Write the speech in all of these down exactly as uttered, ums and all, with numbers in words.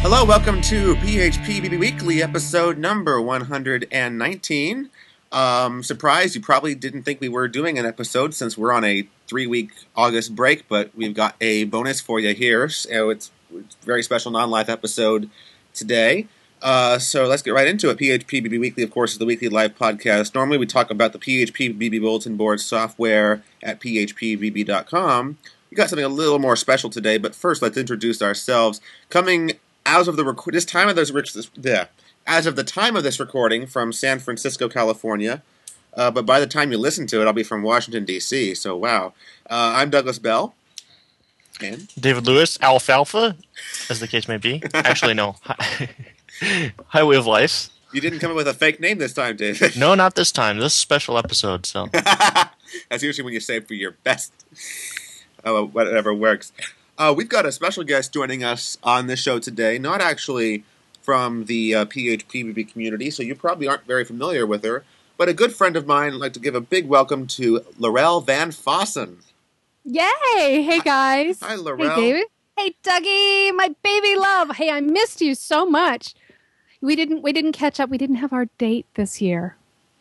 Hello, welcome to P H P B B Weekly, episode number one hundred nineteen. Um, surprise, you probably didn't think we were doing an episode since we're on a three-week August break, but we've got a bonus for you here. So it's, it's a very special non-live episode today. Uh, so let's get right into it. P H P B B Weekly, of course, is the weekly live podcast. Normally we talk about the P H P B B Bulletin Board software at P H P B B dot com. We got something a little more special today, but first let's introduce ourselves. Coming As of the rec- this time of this, this yeah, as of the time of this recording from San Francisco, California, uh, but by the time you listen to it, I'll be from Washington D C. So wow, uh, I'm Douglas Bell, and David Lewis, Alfalfa, as the case may be. Actually, no, Highway of Life. You didn't come up with a fake name this time, David. No, not this time. This is a special episode. So that's usually when you save for your best. Oh, whatever works. Uh, we've got a special guest joining us on this show today, not actually from the uh, P H P B B community, so you probably aren't very familiar with her, but a good friend of mine. I'd like to give a big welcome to Laurel Van Fossen. Yay! Hey, guys. Hi, Laurel. Hey, David. Hey, Dougie, my baby love. Hey, I missed you so much. We didn't we didn't catch up. We didn't have our date this year.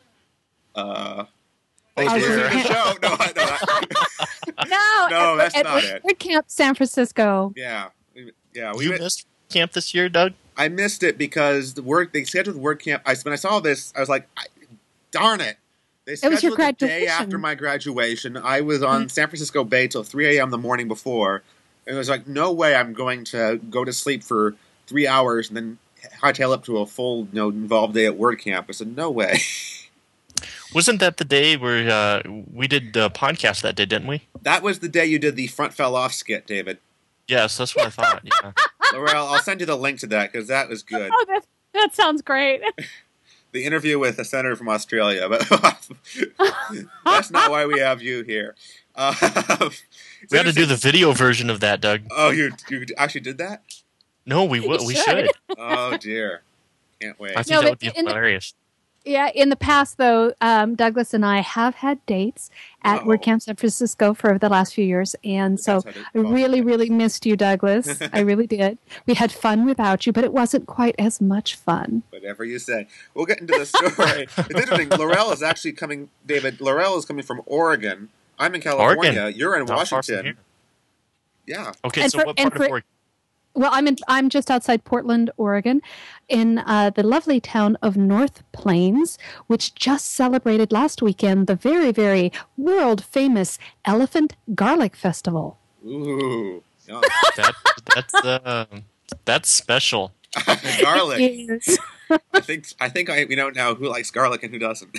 Uh... Oh, Thanks for dear. the show. No, no, that, No, no, that's at, not at it. Word Camp San Francisco. Yeah, yeah. We you mi- missed camp this year, Doug? I missed it because the work they scheduled word camp. I when I saw this, I was like, I, "Darn it!" They It was your scheduled the day graduation. after my graduation. I was on Mm. San Francisco Bay till three a.m. the morning before. And it was like, no way I'm going to go to sleep for three hours and then hightail up to a full, you know, involved day at word camp. I said, no way. Wasn't that the day where uh, we did the podcast that day, didn't we? That was the day you did the front fell off skit, David. Yes, that's what I thought. Yeah. Laurel, I'll send you the link to that because that was good. Oh, that, that sounds great. The interview with a senator from Australia, but that's not why we have you here. Uh, We had to do the video version of that, Doug. Oh, you you actually did that? No, we will. You We should. should. Oh dear, can't wait. I think No, that would but be in the- hilarious. Yeah, in the past, though, um, Douglas and I have had dates at Oh. Word Camp San Francisco for the last few years, and so That's how I they- really, really missed you, Douglas. I really did. We had fun without you, but it wasn't quite as much fun. Whatever you say. We'll get into the story. It's interesting. Laurel is actually coming. David, Laurel is coming from Oregon. I'm in California. Oregon. You're in Not far from Washington. here. Yeah. Okay, And so for- what and part of for- Oregon? Well, I'm in, I'm just outside Portland, Oregon, in uh, the lovely town of North Plains, which just celebrated last weekend the very, very world famous Elephant Garlic Festival. Ooh. Yeah. That, that's uh, that's special. Garlic. Yes. I think I think I we know now who likes garlic and who doesn't.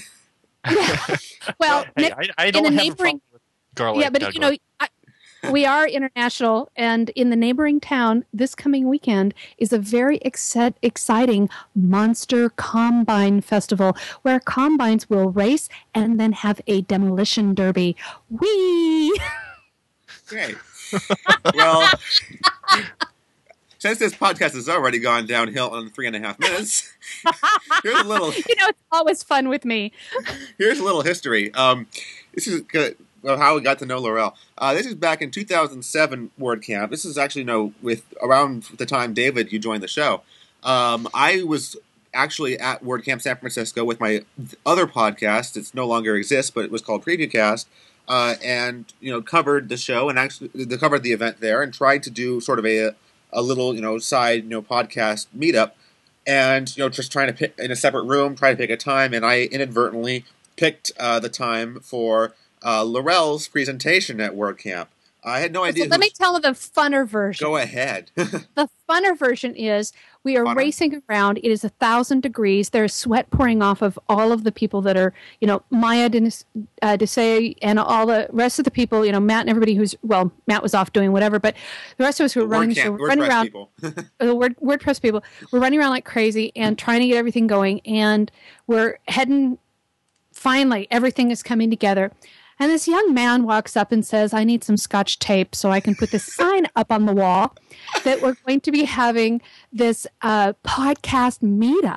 Well, Hey, ne- I, I don't a have a neighboring- problem with garlic. yeah, but you Douglas. know, I, we are international, and in the neighboring town this coming weekend is a very ex- exciting Monster Combine Festival where combines will race and then have a demolition derby. Whee! Great. Well, since this podcast has already gone downhill in three and a half minutes, here's a little You know, it's always fun with me. here's a little history. Um, this is good, of how we got to know Laurel. Uh, this is back in two thousand seven WordCamp. This is actually no with around the time David you joined the show. Um, I was actually at WordCamp San Francisco with my other podcast. It's no longer exists, but it was called PreviewCast. Uh, and you know covered the show and actually they covered the event there and tried to do sort of a a little you know side you know podcast meetup and you know just trying to pick in a separate room try to pick a time and I inadvertently picked uh, the time for uh, Laurel's presentation at WordCamp. I had no idea. So let me tell you the funner version. Go ahead. The funner version is we are Funner? racing around. It is a thousand degrees. There's sweat pouring off of all of the people that are, you know, Maya Denis- uh, Desai and all the rest of the people, you know, Matt and everybody who's, well, Matt was off doing whatever, but the rest of us who were running, so WordCamp, we're running WordPress around, people. the Word, WordPress people, we're running around like crazy and trying to get everything going. And we're heading, finally, everything is coming together. And this young man walks up and says, I need some scotch tape so I can put this sign up on the wall that we're going to be having this uh, podcast meetup.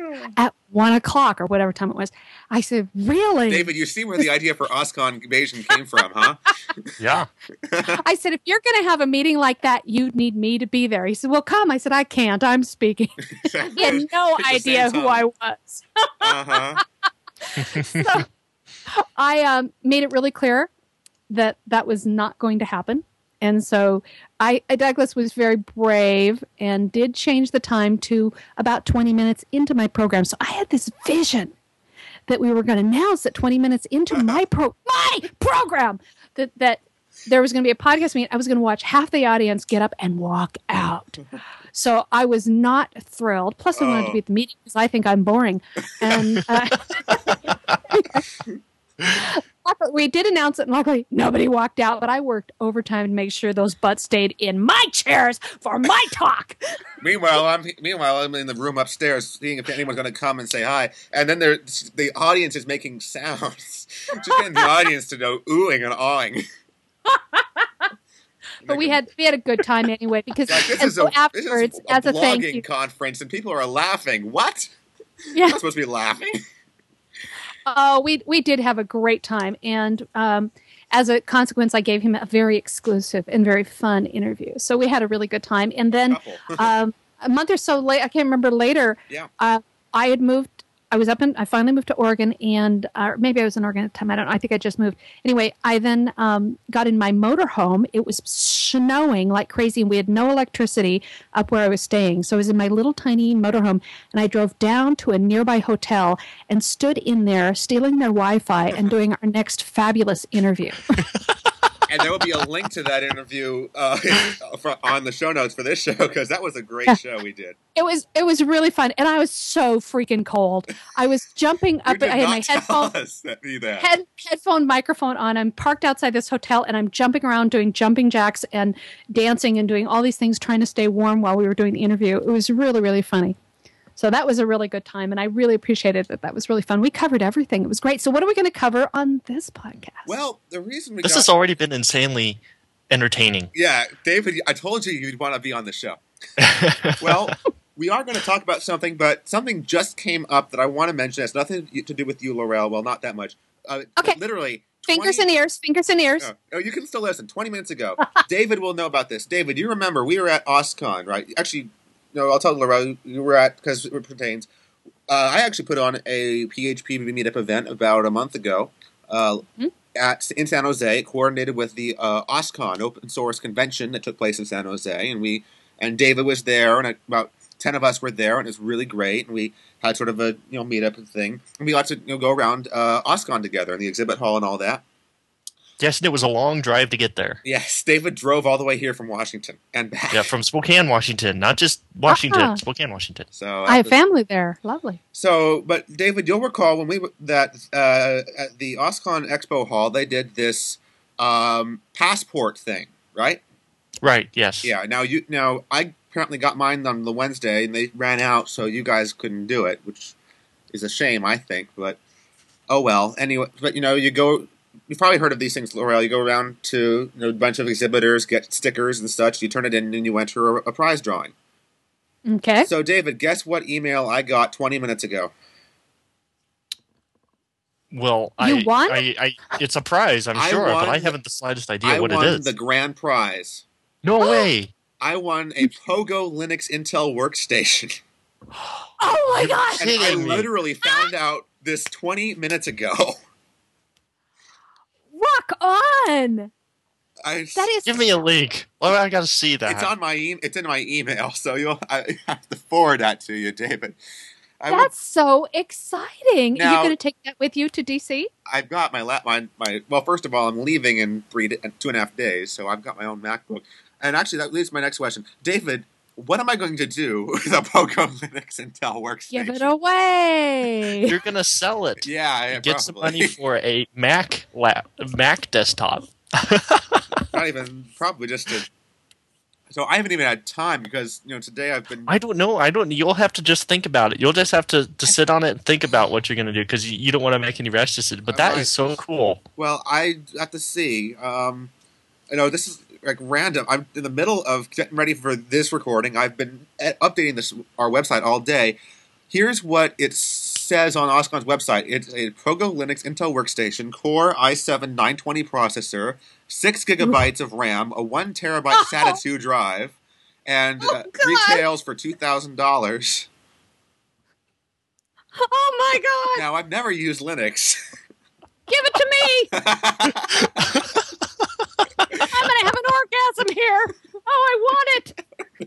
at one o'clock or whatever time it was. I said, really? David, you see where the idea for OSCON invasion came from, huh? Yeah. I said, if you're going to have a meeting like that, you need me to be there. He said, well, come. I said, I can't. I'm speaking. He had no idea who I was. uh-huh. So I um, made it really clear that that was not going to happen. And so I, Douglas was very brave and did change the time to about twenty minutes into my program. So I had this vision that we were going to announce that twenty minutes into my pro my program that, that there was going to be a podcast meeting. I was going to watch half the audience get up and walk out. So I was not thrilled. Plus, I wanted oh. to be at the meeting because I think I'm boring. And uh, we did announce it, and luckily nobody walked out. But I worked overtime to make sure those butts stayed in my chairs for my talk. Meanwhile, I'm meanwhile I'm in the room upstairs, seeing if anyone's going to come and say hi. And then there, the audience is making sounds, just getting the audience to know oohing and awing. But we had we had a good time anyway because like, this and is so a, afterwards, this is a as a thank blogging you, conference, and people are laughing. What? yeah. I'm not supposed to be laughing. Oh, we we did have a great time, and um, as a consequence, I gave him a very exclusive and very fun interview. So we had a really good time, and then um, a month or so later, I can't remember later. Yeah. Uh, I had moved. I was up in. I finally moved to Oregon, and uh, maybe I was in Oregon at the time. I don't know. I think I just moved. Anyway, I then um, got in my motorhome. It was snowing like crazy, and we had no electricity up where I was staying. So I was in my little tiny motorhome, and I drove down to a nearby hotel and stood in there, stealing their Wi-Fi and doing our next fabulous interview. And there will be a link to that interview uh, for, on the show notes for this show, because that was a great Yeah. show we did. It was it was really fun, and I was so freaking cold. I was jumping You up. did I had not my tell headphone. us that, be that. Head, headphone microphone on. I'm parked outside this hotel, and I'm jumping around doing jumping jacks and dancing and doing all these things, trying to stay warm while we were doing the interview. It was really, really funny. So that was a really good time, and I really appreciated that. That was really fun. We covered everything. It was great. So what are we going to cover on this podcast? Well, the reason we This got, has already been insanely entertaining. yeah, David, I told you you'd want to be on the show. Well, we are going to talk about something, but something just came up that I want to mention. It has nothing to do with you, Laurel. Well, not that much. Uh, Okay. Literally. Fingers twenty and ears. Fingers and ears. Oh, oh, you can still listen. twenty minutes ago. David will know about this. David, you remember we were at OSCON, right? Actually, no, I'll tell Laurel. You were at, because it pertains. Uh, I actually put on a P H P meetup event about a month ago. Uh, Hmm? At in San Jose, coordinated with the uh, OSCON open source convention that took place in San Jose, and we and David was there, and about ten of us were there, and it was really great. And we had sort of a you know meetup thing, and we got to you know go around uh, OSCON together in the exhibit hall and all that. Yes, and it was a long drive to get there. Yes, David drove all the way here from Washington and back. Yeah, from Spokane, Washington, not just Washington, Ah. Spokane, Washington. So I have was- family there. Lovely. So, but David, you'll recall when we were that uh, at the OSCON Expo Hall, they did this um, passport thing, right? Right. Yes. Yeah. Now you now I apparently got mine on the Wednesday, and they ran out, so you guys couldn't do it, which is a shame, I think. But oh well. Anyway, but you know, you go. You've probably heard of these things, Laurel. You go around to you know, a bunch of exhibitors, get stickers and such. You turn it in, and you enter a, a prize drawing. Okay. So, David, guess what email I got twenty minutes ago? Well, You I, won? I, I, it's a prize, I'm I sure, won but I the- haven't the slightest idea I what won it is. the grand prize. No way. I won a Pogo Linux Intel workstation. Oh my gosh. And I Kidding me. literally found out this twenty minutes ago. Rock on. I, That is Give me a link. Well, I got to see that. it's on my e- it's in my email, so you'll I have to forward that to you, David. I will, that's so exciting. Are Now- you going to take that with you to D C? I've got my lap my, my well. First of all, I'm leaving in three in two and a half days, so I've got my own MacBook. And actually, that leads to my next question, David. What am I going to do with a Pogo Linux Intel workstation? Give it away. You're gonna sell it. Yeah, I Get some probably. money for a Mac lap, Mac desktop. Not even probably just to. So I haven't even had time because you know today I've been. I don't know. I don't. You'll have to just think about it. You'll just have to, to sit on it and think about what you're going to do because you, you don't want to make any rash decisions. But that Right. is so cool. Well, I have to see. Um, you know, this is like random. I'm in the middle of getting ready for this recording. I've been uh, updating this our website all day. here's what it says on OSCON's website. It's a Pogo Linux Intel workstation, Core i seven nine twenty processor, six gigabytes of RAM, a one terabyte Oh. SATA two drive, and Oh, uh, God. retails for two thousand dollars. Oh my God! Now, I've never used Linux. Give it to me! I'm gonna have an orgasm here. Oh, I want it.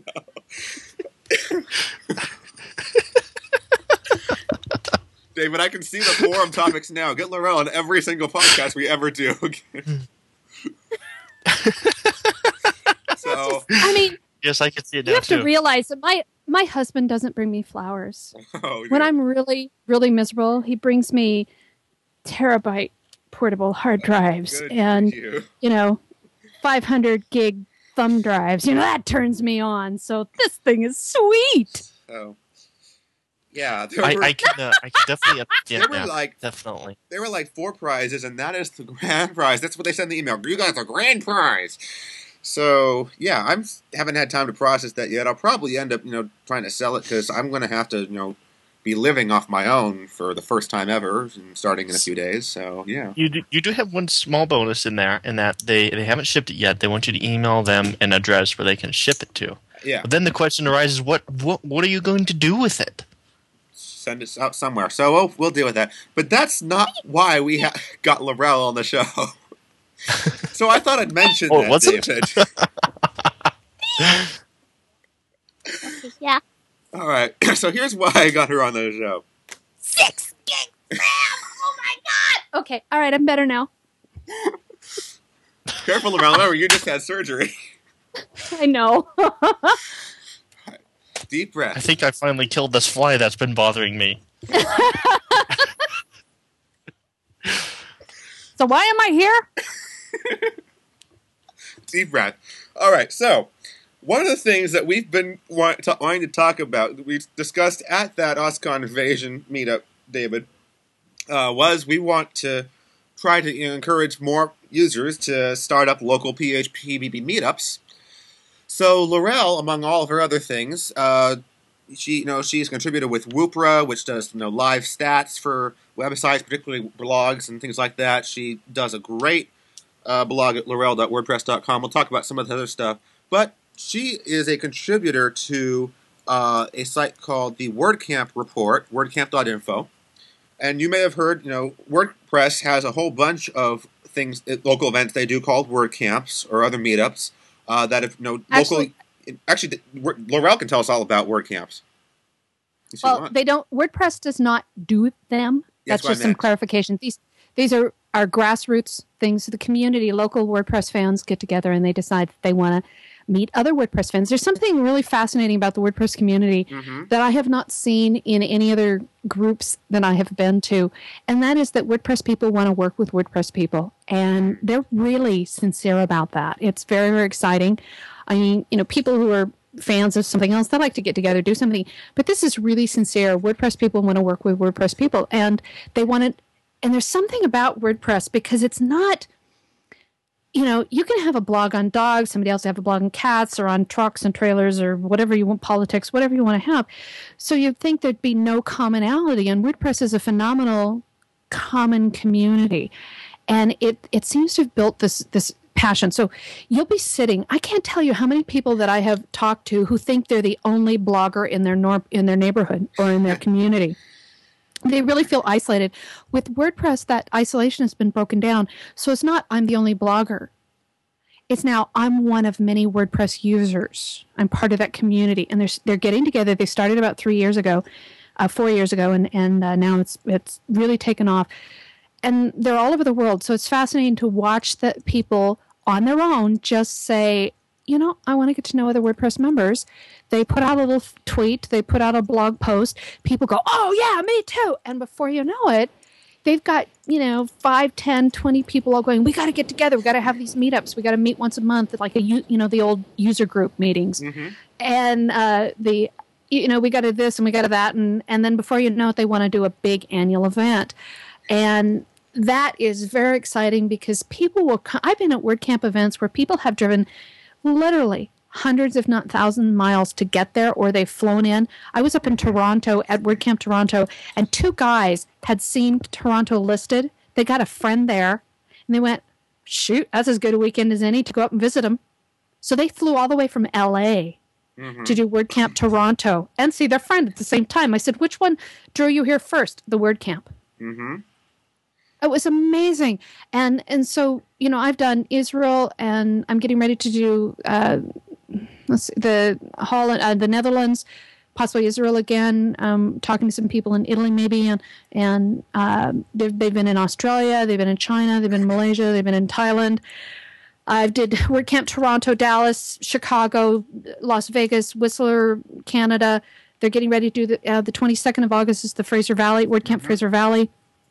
David, I can see the forum topics now. Get Laurel on every single podcast we ever do. So, I mean, Yes, I can see it you now have to too. realize that my my husband doesn't bring me flowers. oh, When yeah. I'm really, really miserable, he brings me terabyte portable hard drives Good for and, you. you know, five hundred gig thumb drives. You know, that turns me on. So this thing is sweet. Oh. Yeah, there I, were, I can, uh, I can definitely understand there were that. like Definitely. there were like four prizes, and that is the grand prize. That's what they said in the email. You got the grand prize. So yeah, I'm haven't had time to process that yet. I'll probably end up, you know, trying to sell it because I'm going to have to, you know, be living off my own for the first time ever, and starting in a few days. So yeah. You do, you do have one small bonus in there, in that they, they haven't shipped it yet. They want you to email them an address where they can ship it to. Yeah, But then the question arises: what what what are you going to do with it? send it out somewhere. So we'll, we'll deal with that. But that's not why we ha- got Laurel on the show. So I thought I'd mention Oh, that, was it? David. Yeah. All right. So here's why I got her on the show. Six gig RAM. Oh my God. Okay. All right. I'm better now. Careful, Laurel. Remember, you just had surgery. I know. Deep I breath. think I finally killed this fly that's been bothering me. So why am I here? Deep breath. All right. So one of the things that we've been want, to, wanting to talk about, that we discussed at that OSCON Invasion meetup, David, uh, was we want to try to you know, encourage more users to start up local P H P B B meetups. So Laurel, among all of her other things, uh, she you know she's contributed with Woopra, which does you know live stats for websites, particularly blogs and things like that. She does a great uh, blog at laurel dot wordpress dot com. We'll talk about some of the other stuff, but she is a contributor to uh, a site called the WordCamp Report, wordcamp dot info. And you may have heard, you know, WordPress has a whole bunch of things, local events they do called WordCamps or other meetups uh, that have, you know, Actually- local. Actually, Laurel can tell us all about WordCamps. If you Well, want. they don't. WordPress does not do them. That's That's what I just some meant. clarification. These these are are grassroots things. The community, local WordPress fans get together and they decide that they want to meet other WordPress fans. There's something really fascinating about the WordPress community Mhm. that I have not seen in any other groups that I have been to, and that is that WordPress people want to work with WordPress people, and they're really sincere about that. It's very, very exciting. I mean, you know, people who are fans of something else, they like to get together, do something, but this is really sincere. WordPress people want to work with WordPress people, and they want to, and there's something about WordPress because it's not, you know, you can have a blog on dogs, somebody else have a blog on cats or on trucks and trailers or whatever you want, politics, whatever you want to have. So you'd think there'd be no commonality, and WordPress is a phenomenal common community. And it, it seems to have built this, this passion. So you'll be sitting, I can't tell you how many people that I have talked to who think they're the only blogger in their nor- in their neighborhood or in their community. They really feel isolated. With WordPress, that isolation has been broken down. So it's not I'm the only blogger. It's now I'm one of many WordPress users. I'm part of that community, and they're they're getting together. They started about three years ago, uh, four years ago, and and uh, now it's it's really taken off. And they're all over the world. So it's fascinating to watch that people on their own just say, you know, I want to get to know other WordPress members. They put out a little tweet. They put out a blog post. People go, oh, yeah, me too. And before you know it, they've got, you know, five, ten, twenty people all going, we got to get together. We got to have these meetups. We got to meet once a month, like, a you know, the old user group meetings. Mm-hmm. And uh, the, you know, we got to this and we got to that. And, and then before you know it, they want to do a big annual event. And that is very exciting because people will come. I've been at WordCamp events where people have driven literally hundreds, if not thousands, miles to get there, or they've flown in. I was up in Toronto at WordCamp Toronto, and two guys had seen Toronto listed. They got a friend there, and they went, shoot, that's as good a weekend as any to go up and visit them. So they flew all the way from L A mm-hmm. to do WordCamp Toronto and see their friend at the same time. I said, which one drew you here first? The WordCamp. Mm-hmm. It was amazing. And and so, you know, I've done Israel, and I'm getting ready to do uh, let's see, the Holland, uh, the Netherlands, possibly Israel again, um, talking to some people in Italy maybe. And, and uh, they've, they've been in Australia, they've been in China, they've been in Malaysia, they've been in Thailand. I did WordCamp Toronto, Dallas, Chicago, Las Vegas, Whistler, Canada. They're getting ready to do the, uh, the twenty-second of August is the Fraser Valley, WordCamp mm-hmm. Fraser Valley.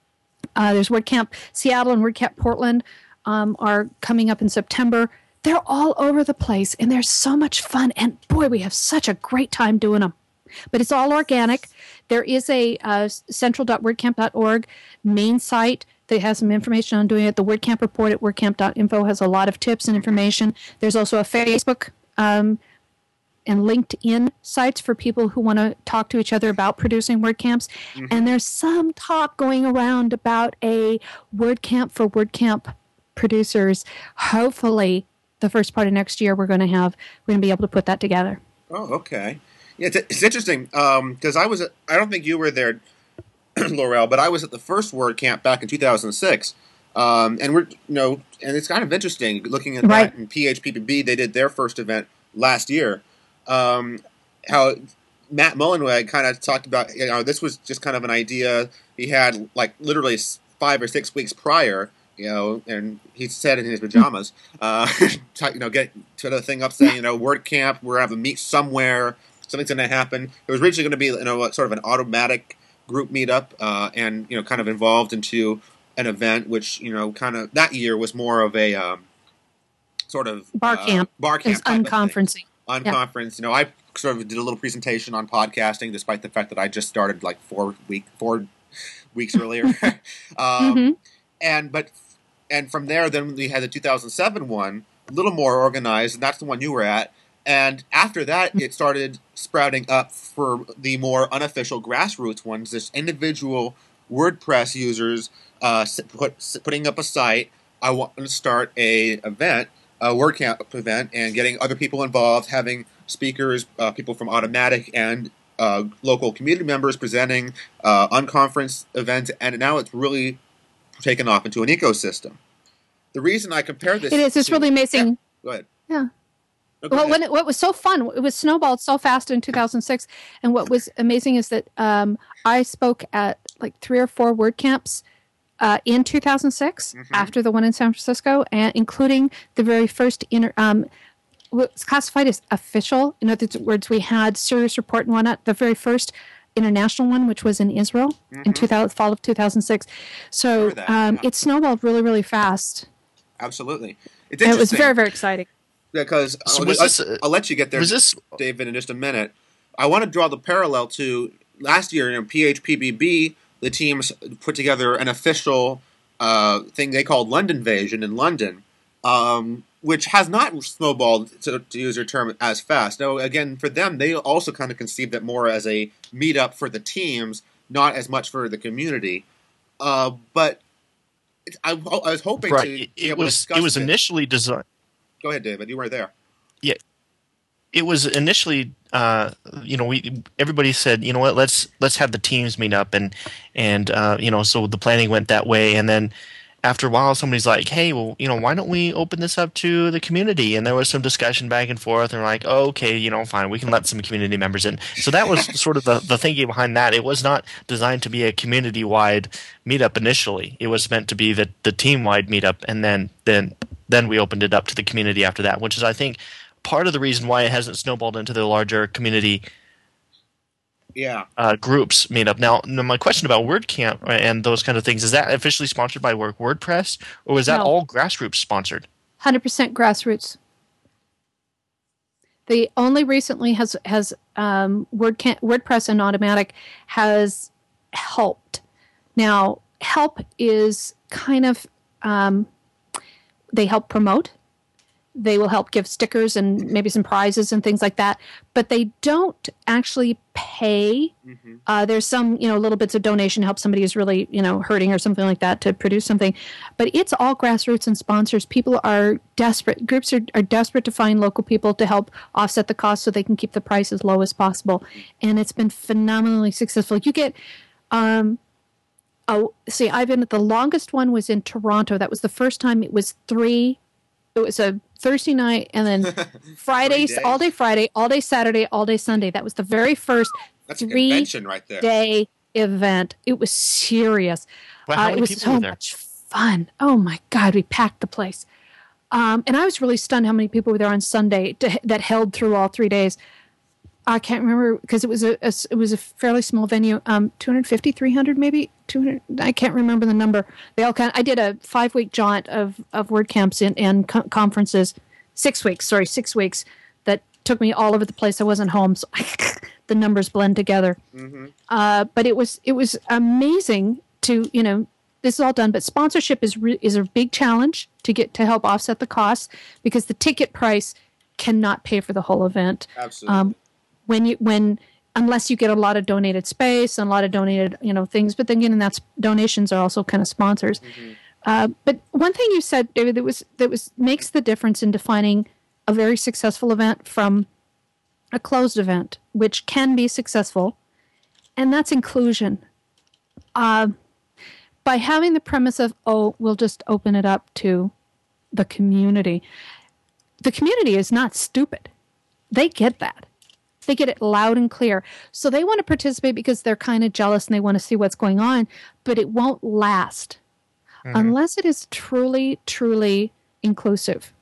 Uh, there's WordCamp Seattle and WordCamp Portland um, are coming up in September. They're all over the place, and they're so much fun. And boy, we have such a great time doing them. But it's all organic. There is a uh, central dot wordcamp dot org main site that has some information on doing it. The WordCamp report at wordcamp dot info has a lot of tips and information. There's also a Facebook um, and LinkedIn sites for people who want to talk to each other about producing WordCamps. Mm-hmm. And there's some talk going around about a WordCamp for WordCamp producers. Hopefully, the first part of next year, we're going to have we're going to be able to put that together. Oh, okay. Yeah, it's, it's interesting because um, I was at, I don't think you were there, Laurel, but I was at the first WordCamp back in two thousand six. Um, and we're you know, and it's kind of interesting looking at right. that. In P H P P B, they did their first event last year. Um, how Matt Mullenweg kind of talked about, you know, this was just kind of an idea he had like literally five or six weeks prior, you know, and he said in his pajamas, uh, you know, get to the thing up saying, you know, WordCamp, we're having a meet somewhere, something's going to happen. It was originally going to be, you know, sort of an automatic group meetup, uh, and, you know, kind of involved into an event, which, you know, kind of that year was more of a, um, sort of bar camp, uh, bar camp, unconferencing. Unconference, yeah. You know, I sort of did a little presentation on podcasting, despite the fact that I just started like four week four weeks earlier. um, mm-hmm. And but and from there, then we had the two thousand seven one, a little more organized, and that's the one you were at. And after that, it started sprouting up for the more unofficial grassroots ones. This individual WordPress users uh, put, putting up a site. I want to start a event. A WordCamp event, and getting other people involved, having speakers, uh, people from Automatic and uh, local community members presenting uh, unconference events, and now it's really taken off into an ecosystem. The reason I compare this, it is. It's to, really amazing. Yeah, go ahead. Yeah. No, go well, ahead. when it, what was so fun, it was snowballed so fast in two thousand six, and what was amazing is that um, I spoke at like three or four WordCamps. Uh, in two thousand six, mm-hmm. after the one in San Francisco, and including the very first inter, um, what's classified as official. In other words, we had Serious Report and whatnot. The very first international one, which was in Israel mm-hmm. in two thousand, fall of two thousand six. So um, yeah. it snowballed really, really fast. Absolutely, it's it was very, very exciting. Because so I'll, this, I'll, I'll let you get there, this, David, in just a minute. I want to draw the parallel to last year in P H P B B. The teams put together an official uh, thing they called Londonvasion in London, um, which has not snowballed, to, to use your term, as fast. Now, again, for them, they also kind of conceived it more as a meetup for the teams, not as much for the community. Uh, but I, I was hoping right. to it, be able it was, to discuss it was it. initially designed. Go ahead, David. You were there. Yeah. It was initially, uh, you know, we everybody said, you know what, let's let's have the teams meet up, and and uh, you know, so the planning went that way, and then after a while, somebody's like, hey, well, you know, why don't we open this up to the community? And there was some discussion back and forth, and we're like, oh, okay, you know, fine, we can let some community members in. So that was sort of the the thinking behind that. It was not designed to be a community wide meetup initially. It was meant to be the the team wide meetup, and then then then we opened it up to the community after that, which is, I think, part of the reason why it hasn't snowballed into the larger community yeah. uh, groups meetup. Now, now, my question about WordCamp and those kind of things, is that officially sponsored by Work WordPress, or is that no. all grassroots sponsored? one hundred percent grassroots. The only recently has has um, WordCamp, WordPress and Automatic has helped. Now, help is kind of um, they help promote. they will help give stickers and maybe some prizes and things like that, but they don't actually pay. Mm-hmm. Uh, there's some, you know, little bits of donation to help somebody who's really, you know, hurting or something like that to produce something. But it's all grassroots and sponsors. People are desperate. Groups are, are desperate to find local people to help offset the cost so they can keep the price as low as possible. And it's been phenomenally successful. You get, um, oh, see, I've been, the longest one was in Toronto. That was the first time. It was three. It was a Thursday night and then Fridays, all day Friday, all day Saturday, all day Sunday. That was the very first That's a convention right there. Day event. It was serious. Well, how uh, many it was people so were there? much fun. Oh my God, we packed the place. Um, and I was really stunned how many people were there on Sunday to, that held through all three days. I can't remember because it was a, a it was a fairly small venue, um, two hundred fifty, three hundred maybe, two hundred. I can't remember the number. They all kind. I did a five week jaunt of of WordCamps and, and co- conferences, six weeks. Sorry, six weeks that took me all over the place. I wasn't home, so the numbers blend together. Mm-hmm. Uh, but it was it was amazing to you know this is all done. But sponsorship is re- is a big challenge to get to help offset the costs because the ticket price cannot pay for the whole event. Absolutely. Um, When you when unless you get a lot of donated space and a lot of donated you know things, but then again, that's donations are also kind of sponsors. Mm-hmm. Uh, but one thing you said, David, that was that was makes the difference in defining a very successful event from a closed event, which can be successful, and that's inclusion. Uh, by having the premise of oh, we'll just open it up to the community. The community is not stupid; they get that. They get it loud and clear. So they want to participate because they're kind of jealous and they want to see what's going on, but it won't last mm-hmm. unless it is truly, truly inclusive.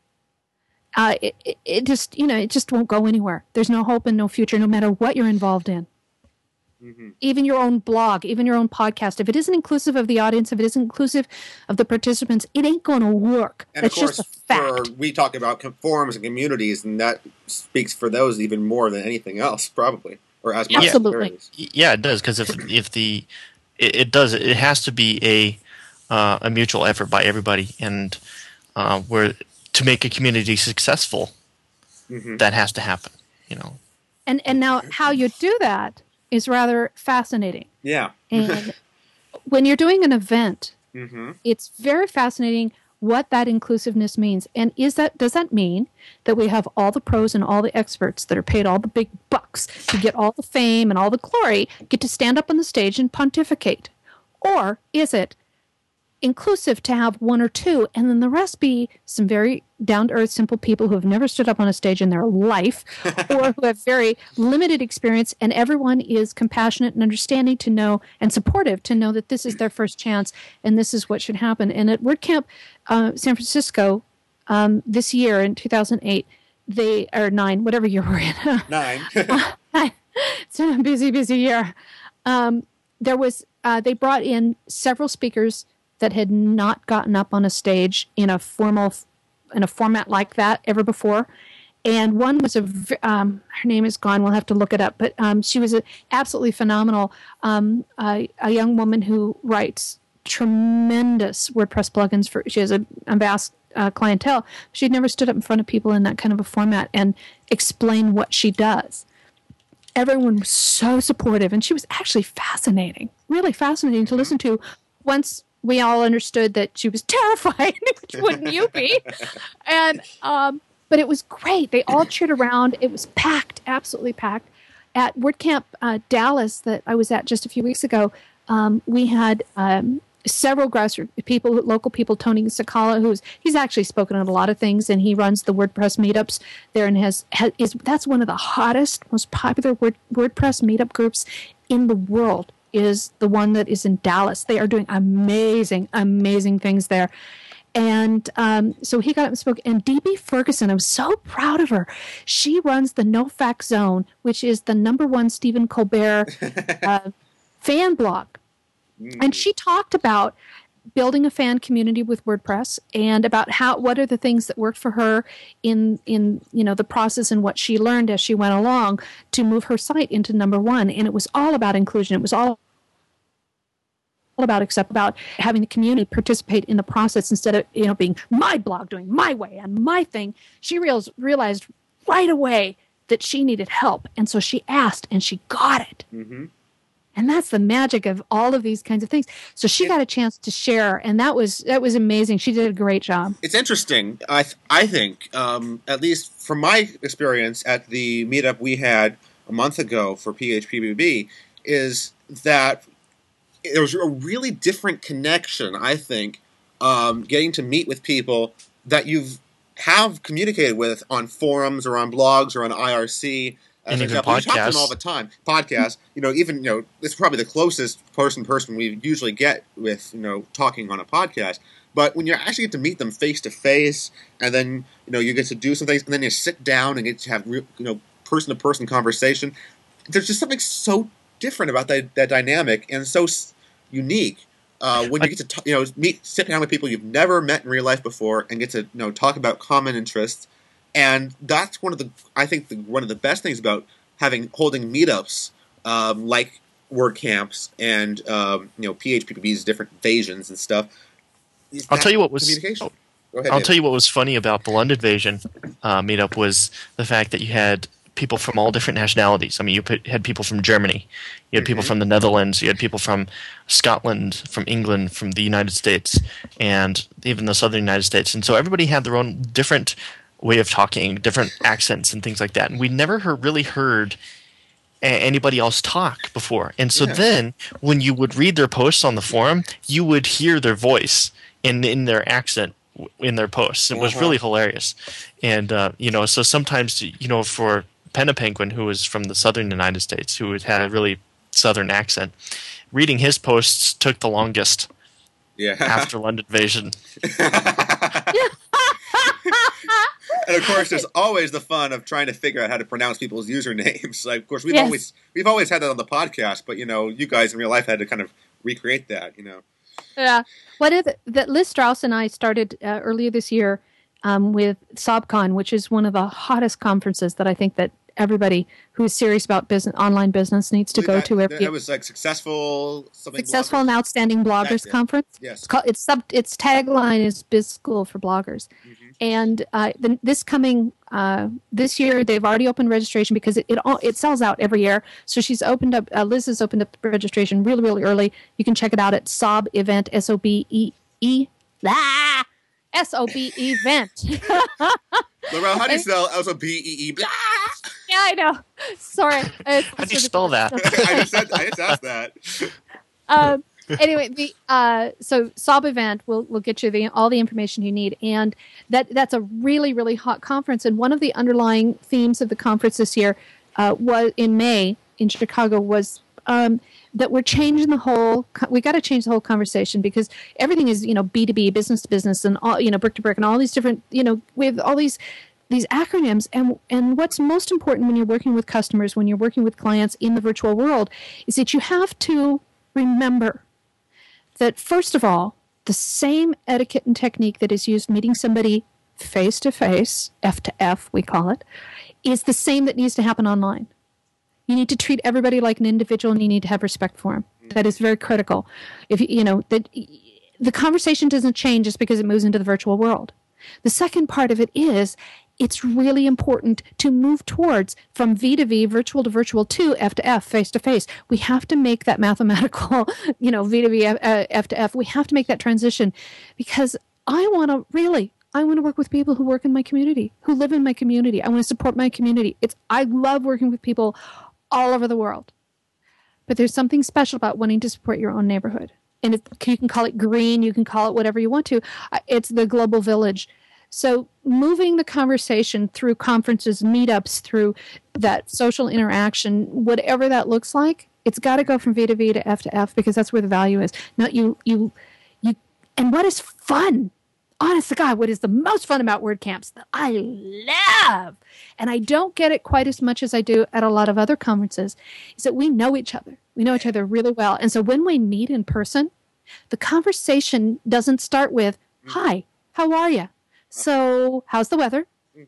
Uh, it, it, it just, you know, it just won't go anywhere. There's no hope and no future, no matter what you're involved in. Mm-hmm. Even your own blog, even your own podcast. If it isn't inclusive of the audience, if it isn't inclusive of the participants, it ain't going to work. And That's of course, just a fact. For, we talk about forums and communities, and that speaks for those even more than anything else, probably, or as much. Absolutely. As yeah, it does because if if the it, it does it has to be a uh, a mutual effort by everybody, and uh, where to make a community successful, mm-hmm. that has to happen. You know. And and now how you do that is rather fascinating. Yeah. And when you're doing an event, mm-hmm. it's very fascinating what that inclusiveness means. And is that does that mean that we have all the pros and all the experts that are paid all the big bucks to get all the fame and all the glory, get to stand up on the stage and pontificate? Or is it inclusive to have one or two and then the rest be some very down-to-earth, simple people who have never stood up on a stage in their life or who have very limited experience, and everyone is compassionate and understanding to know and supportive to know that this is their first chance and this is what should happen. And at WordCamp uh, San Francisco um, this year in two thousand eight, they or nine, whatever year we're in. Nine. It's been a busy, busy year. Um, there was uh, they brought in several speakers that had not gotten up on a stage in a formal, in a format like that ever before. And one was a, um, her name is gone, we'll have to look it up, but um, she was a, absolutely phenomenal, um, a, a young woman who writes tremendous WordPress plugins for, she has a, a vast uh, clientele. She'd never stood up in front of people in that kind of a format and explained what she does. Everyone was so supportive, and she was actually fascinating, really fascinating to listen to. Once we all understood that she was terrified, which wouldn't you be? And um, but it was great. They all cheered around. It was packed, absolutely packed. At WordCamp uh, Dallas that I was at just a few weeks ago, um, we had um, several grassroots people, local people. Tony Sakala, who's he's actually spoken on a lot of things, and he runs the WordPress meetups there, and has, has is that's one of the hottest, most popular Word, WordPress meetup groups in the world. Is the one that is in Dallas. They are doing amazing, amazing things there. And um, so he got up and spoke. And D B Ferguson, I'm so proud of her. She runs the NoFax Zone, which is the number one Stephen Colbert uh, fan blog. Mm. And she talked about building a fan community with WordPress and about how what are the things that worked for her in in you know the process and what she learned as she went along to move her site into number one. And it was all about inclusion. It was all about except about having the community participate in the process instead of, you know, being my blog doing my way and my thing. She realized, realized right away that she needed help. And so she asked and she got it. Mm-hmm. And that's the magic of all of these kinds of things. So she got a chance to share, and that was that was amazing. She did a great job. It's interesting. I th- I think, um, at least from my experience at the meetup we had a month ago for P H P B B, is that there was a really different connection, I think, um, getting to meet with people that you've have communicated with on forums or on blogs or on I R C. As and an even example, we talk to them podcasts. all the time. Podcasts, you know, even, you know, it's probably the closest person-person we usually get with, you know, talking on a podcast. But when you actually get to meet them face-to-face, and then, you know, you get to do some things, and then you sit down and get to have, real, you know, person-to-person conversation, there's just something so different about that, that dynamic and so s- unique uh, when you get to, t- you know, meet, sit down with people you've never met in real life before and get to, you know, talk about common interests. And that's one of the, I think, the, one of the best things about having holding meetups um, like WordCamps and um, you know P H P B B's different invasions and stuff. I'll tell you what was. Communication. Go ahead, I'll David. tell you what was funny about the London Invasion uh, meetup was the fact that you had people from all different nationalities. I mean, you put, had people from Germany, you had people Mhm. from the Netherlands, you had people from Scotland, from England, from the United States, and even the southern United States. And so everybody had their own different way of talking, different accents and things like that. And we never heard, really heard a- anybody else talk before. And so Yeah. then when you would read their posts on the forum, you would hear their voice in in their accent w- in their posts. It was Uh-huh. really hilarious. And uh, you know, so sometimes, you know, for Penna Penguin, who was from the southern United States, who had a really southern accent, reading his posts took the longest Yeah. after London Invasion. And of course, there's always the fun of trying to figure out how to pronounce people's usernames. Like, of course, we've Yes. always we've always had that on the podcast, but you know, you guys in real life had to kind of recreate that. You know. Yeah. What is it that Liz Strauss and I started uh, earlier this year um, with SobCon, which is one of the hottest conferences that I think that everybody who is serious about business, online business, needs to Believe go that- to every That was like successful something. successful bloggers. and outstanding bloggers That's it. conference. Yes. It's called its sub its tagline is Biz School for Bloggers. Mhm. And uh, the, this coming uh, this year, they've already opened registration because it it, all, it sells out every year. So she's opened up. Uh, Liz has opened up registration really really early. You can check it out at Sob Event S O B E E ah, S O B event. Laurel, how do you spell also B E E? Blah? Yeah, I know. Sorry. It's- How do you spell that? I just said, I just asked that. um, anyway, the uh, so Sob event will will get you the all the information you need, and that that's a really really hot conference. And one of the underlying themes of the conference this year uh, was in May in Chicago was um, that we're changing the whole. We got to change the whole conversation because everything is you know B two B, business to business, and all you know brick to brick, and all these different you know we have all these. These acronyms, and and what's most important when you're working with customers, when you're working with clients in the virtual world, is that you have to remember that, first of all, the same etiquette and technique that is used meeting somebody face to face, F to F, we call it, is the same that needs to happen online. You need to treat everybody like an individual, and you need to have respect for them. That is very critical. If you you know that the conversation doesn't change just because it moves into the virtual world. The second part of it is it's really important to move towards from V to V, virtual to virtual, to F to F, face to face. We have to make that mathematical, you know, V to V, uh, F to F. We have to make that transition because I want to really, I want to work with people who work in my community, who live in my community. I want to support my community. It's, I love working with people all over the world. But there's something special about wanting to support your own neighborhood. And it, you can call it green, you can call it whatever you want to. Uh, It's the global village. So moving the conversation through conferences, meetups, through that social interaction, whatever that looks like, it's got to go from V to V to F to F because that's where the value is. Not you, you, you. And what is fun? Honest to God, what is the most fun about WordCamps that I love, and I don't get it quite as much as I do at a lot of other conferences, is that we know each other. We know each other really well. And so when we meet in person, the conversation doesn't start with, hi, how are you? So how's the weather?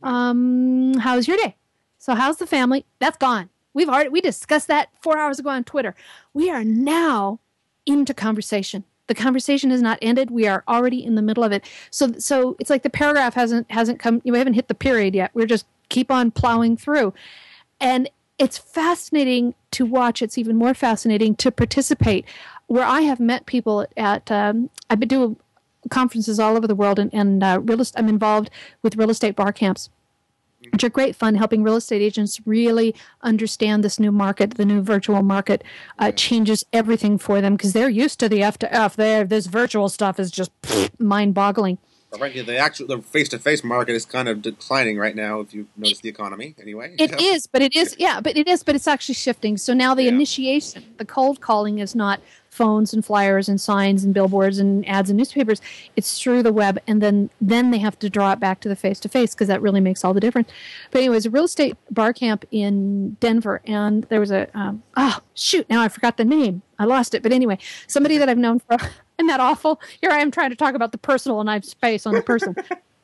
Um, how's your day? So how's the family? That's gone. We've already, we discussed that four hours ago on Twitter. We are now into conversation. The conversation has not ended. We are already in the middle of it. So so it's like the paragraph hasn't hasn't come. We haven't hit the period yet. We're just keep on plowing through. And it's fascinating to watch. It's even more fascinating to participate. Where I have met people at, um, I've been doing conferences all over the world, and, and uh, real est- I'm involved with real estate bar camps, which are great fun, helping real estate agents really understand this new market. The new virtual market uh, changes everything for them because they're used to the F to F. There, this virtual stuff is just mind-boggling. Frankly, the actual the face-to-face market is kind of declining right now. If you notice the economy, anyway. It yeah. is, but it is, yeah, but it is, but it's actually shifting. So now the yeah. initiation, the cold calling, is not phones and flyers and signs and billboards and ads and newspapers. It's through the web, and then then they have to draw it back to the face-to-face because that really makes all the difference. But anyways, a real estate bar camp in Denver, and there was a um, oh shoot, now I forgot the name. I lost it, but anyway, somebody that I've known for. Isn't that awful? Here I am trying to talk about the personal, and I have space on the person.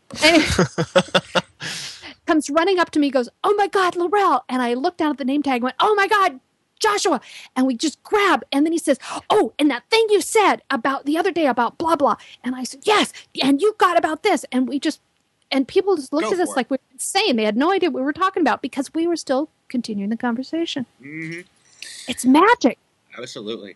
Comes running up to me, goes, "Oh my God, Laurel!" And I looked down at the name tag and went, "Oh my God, Joshua!" And we just grab, and then he says, "Oh, and that thing you said about the other day about blah blah." And I said, "Yes, and you got about this." And we just, and people just looked Go at us it. like we were insane. They had no idea what we were talking about because we were still continuing the conversation. Mm-hmm. It's magic. Absolutely.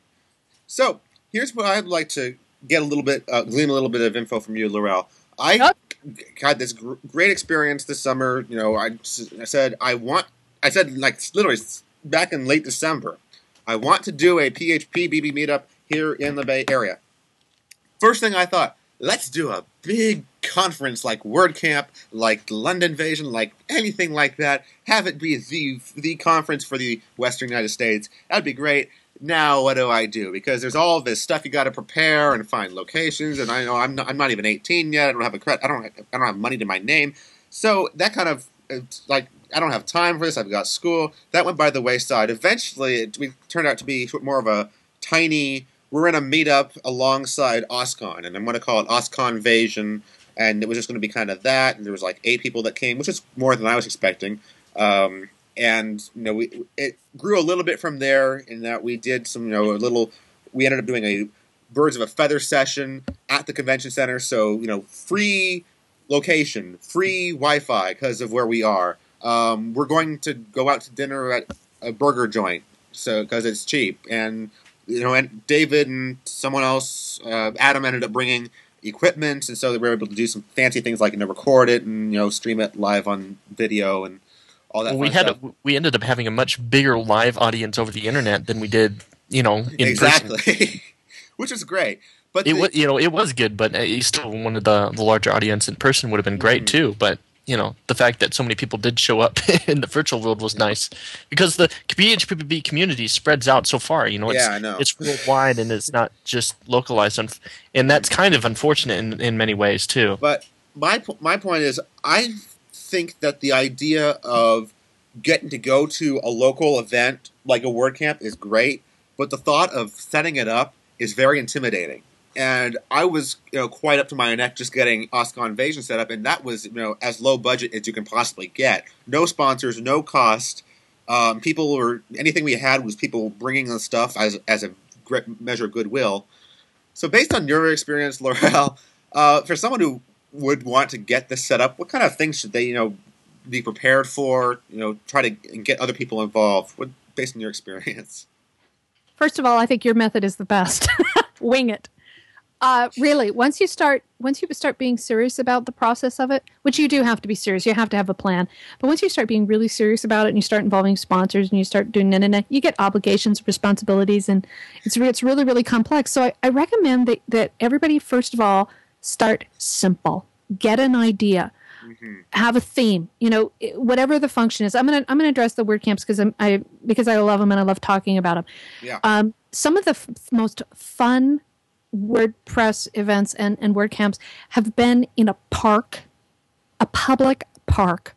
So. Here's what I'd like to get a little bit, uh, glean a little bit of info from you, Laurel. I yep. had this gr- great experience this summer. You know, I, I said I want, I said like literally back in late December, I want to do a P H P B B meetup here in the Bay Area. First thing I thought, let's do a big conference like WordCamp, like London Invasion, like anything like that. Have it be the the conference for the Western United States. That'd be great. Now, what do I do? Because there's all this stuff you got to prepare and find locations, and I know I'm not, I'm not even eighteen yet. I don't have a credit. I don't. Have, I don't have money to my name. So that kind of it's like I don't have time for this. I've got school. That went by the wayside. Eventually, it we turned out to be more of a tiny. We're in a meetup alongside OSCON, and I'm going to call it OSCON Invasion. And it was just going to be kind of that. And there was like eight people that came, which is more than I was expecting. Um, And, you know, we, it grew a little bit from there in that we did some, you know, a little, we ended up doing a Birds of a Feather session at the convention center. So, you know, free location, free Wi-Fi because of where we are. Um, we're going to go out to dinner at a burger joint so because it's cheap. And, you know, and David and someone else, uh, Adam ended up bringing equipment. And so they were able to do some fancy things like, you know, record it and, you know, stream it live on video and all that well, we had a, we ended up having a much bigger live audience over the internet than we did, you know, in exactly, person. Which was great. But it the, was, you know, it was good, but you still wanted the the larger audience in person would have been great mm-hmm. too. But you know, the fact that so many people did show up in the virtual world was nice because the P H P B B community spreads out so far. You know, it's, yeah, I know. It's worldwide and it's not just localized, and that's kind of unfortunate in, in many ways too. But my my point is, I think that the idea of getting to go to a local event like a WordCamp is great, but the thought of setting it up is very intimidating. And I was, you know, quite up to my neck just getting OSCON Invasion set up, and that was, you know, as low budget as you can possibly get. No sponsors, no cost. Um, people were anything we had was people bringing us stuff as as a great measure of goodwill. So, based on your experience, Laurel, uh, for someone who would want to get this set up, what kind of things should they, you know, be prepared for? You know, try to get other people involved. What, based on your experience? First of all, I think your method is the best. Wing it. Uh, really, once you start, once you start being serious about the process of it, which you do have to be serious, you have to have a plan. But once you start being really serious about it, and you start involving sponsors, and you start doing, and you get obligations, responsibilities, and it's it's really really complex. So I, I recommend that that everybody first of all start simple, get an idea. Mm-hmm. Have a theme, you know, whatever the function is. I'm gonna I'm gonna address the WordCamps because I'm I because I love them and I love talking about them. Yeah. Um, some of the f- most fun WordPress events and, and WordCamps have been in a park, a public park,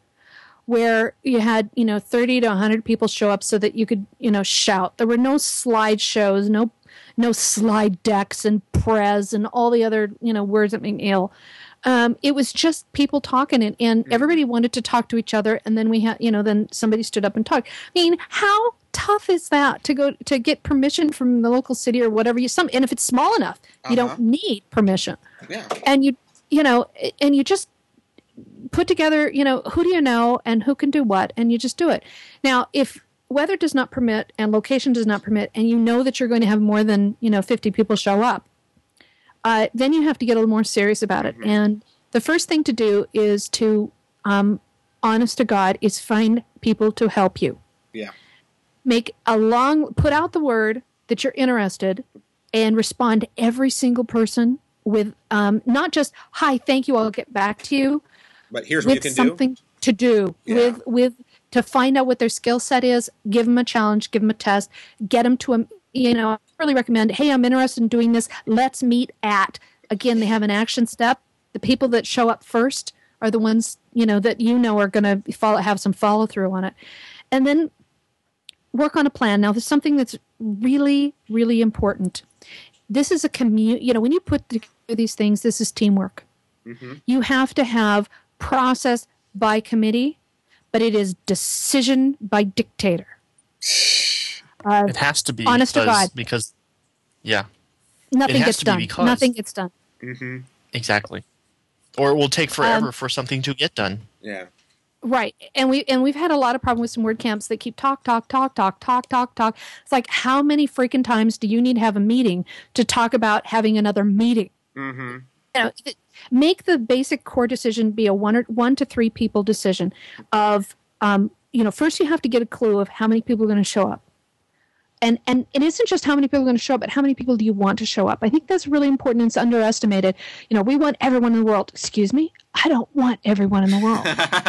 where you had, you know, thirty to one hundred people show up so that you could, you know, shout. There were no slideshows, no no slide decks and prez and all the other, you know, words that make me ill. Um, it was just people talking, and, and everybody wanted to talk to each other. And then we had, you know, then somebody stood up and talked. I mean, how tough is that to go to get permission from the local city or whatever you some and if it's small enough, you Uh-huh. don't need permission. Yeah. And you you know, and you just put together, you know, who do you know and who can do what, and you just do it. Now, if weather does not permit and location does not permit, and you know that you're going to have more than, you know, fifty people show up, uh, then you have to get a little more serious about it. Mhm. And the first thing to do is to, um, honest to God, is find people to help you. Yeah. Make a long, put out the word that you're interested, and respond to every single person with um, not just, hi, thank you, I'll get back to you, But here's what you with can do. something to do, Yeah. with with to find out what their skill set is, give them a challenge, give them a test, get them to a, you know, I really recommend, hey, I'm interested in doing this, let's meet at, again, they have an action step. The people that show up first are the ones, you know, that you know are going to follow, have some follow through on it. And then work on a plan. Now, there's something that's really, really important. This is a commu, you know, when you put together these things, this is teamwork. Mm-hmm. You have to have process by committee, but it is decision by dictator. Uh, It has to be honest to because, God. because yeah, nothing has gets to be done. because- Nothing gets done. Mm-hmm. exactly. Or it will take forever Um, for something to get done. Yeah. Right. And we and we've had a lot of problem with some word camps that keep talk, talk, talk, talk, talk, talk, talk. It's like, how many freaking times do you need to have a meeting to talk about having another meeting? Mm-hmm. You know, th- make the basic core decision be a one or one to three people decision of, um, you know, first you have to get a clue of how many people are going to show up. And, and it isn't just how many people are going to show up, but how many people do you want to show up? I think that's really important and it's underestimated. You know, we want everyone in the world. Excuse me? I don't want everyone in the world.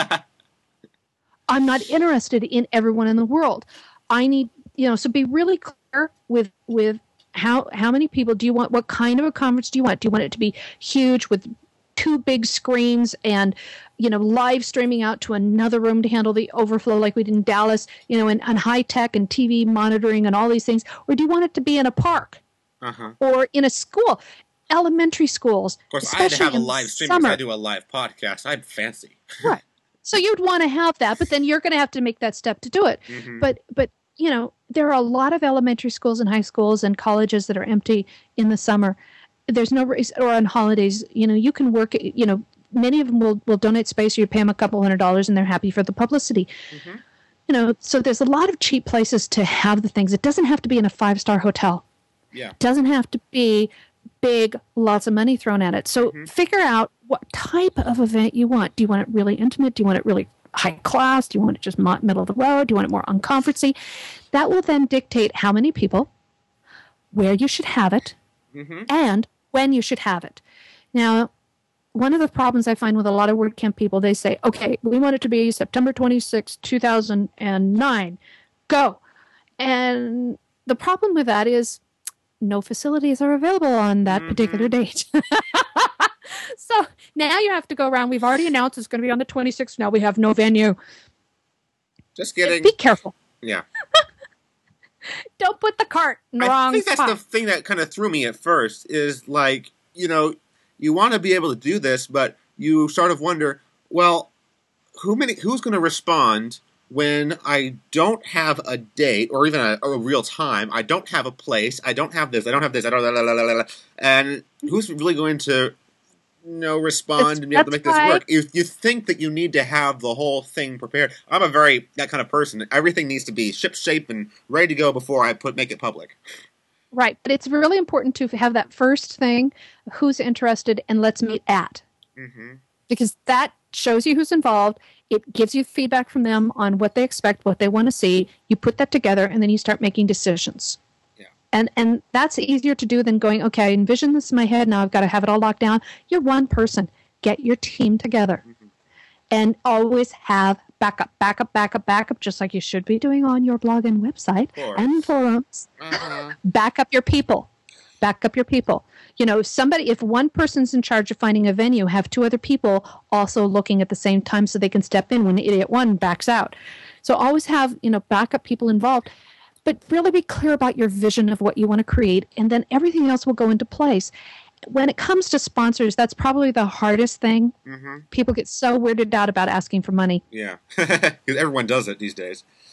I'm not interested in everyone in the world. I need, you know, so be really clear with with how how many people do you want? What kind of a conference do you want? Do you want it to be huge with two big screens and, you know, live streaming out to another room to handle the overflow like we did in Dallas, you know, and, and high tech and T V monitoring and all these things? Or do you want it to be in a park Uh-huh. or in a school? Elementary schools, Of course, I had to especially have a in live stream because summer. I do a live podcast. I'm fancy. Right. So you'd want to have that, but then you're going to have to make that step to do it. Mm-hmm. But but you know, there are a lot of elementary schools and high schools and colleges that are empty in the summer. There's no reason, or on holidays, you know, you can work, you know, many of them will, will donate space. You pay them a couple hundred dollars and they're happy for the publicity. Mm-hmm. You know, so there's a lot of cheap places to have the things. It doesn't have to be in a five-star hotel. Yeah. It doesn't have to be big, lots of money thrown at it. So Mhm. figure out what type of event you want. Do you want it really intimate? Do you want it really high class? Do you want it just mo- middle of the road? Do you want it more unconferencey? That will then dictate how many people, where you should have it, Mm-hmm. and when you should have it. Now, one of the problems I find with a lot of WordCamp people, they say, okay, we want it to be September twenty-sixth, two thousand nine. Go. And the problem with that is no facilities are available on that Mhm. particular date. So now you have to go around. We've already announced it's going to be on the twenty-sixth. Now we have no venue. Just kidding. Be careful. Yeah. Don't put the cart in the I wrong think that's spot. the thing that kind of threw me at first is like, you know, you want to be able to do this, but you sort of wonder, well, who many who's going to respond when I don't have a date or even a, a real time? I don't have a place. I don't have this. I don't have this. I don't. La, la, la, la, la, and who's really going to, you know, respond That's- and be able to that's make this why- work? You you think that you need to have the whole thing prepared. I'm a very that kind of person. Everything needs to be ship shape and ready to go before I put make it public. Right. But it's really important to have that first thing, who's interested, and let's meet at. Mm-hmm. Because that shows you who's involved. It gives you feedback from them on what they expect, what they want to see. You put that together, and then you start making decisions. Yeah. And and that's easier to do than going, okay, I envision this in my head. Now I've got to have it all locked down. You're one person. Get your team together. Mm-hmm. And always have backup, backup, backup, backup, just like you should be doing on your blog and website Course. and forums. Uh-huh. Back up your people. Back up your people. You know, somebody, if one person's in charge of finding a venue, have two other people also looking at the same time so they can step in when idiot one backs out. So always have, you know, backup people involved, but really be clear about your vision of what you want to create, and then everything else will go into place. When it comes to sponsors, that's probably the hardest thing. Mm-hmm. People get so weirded out about asking for money. Yeah, because everyone does it these days.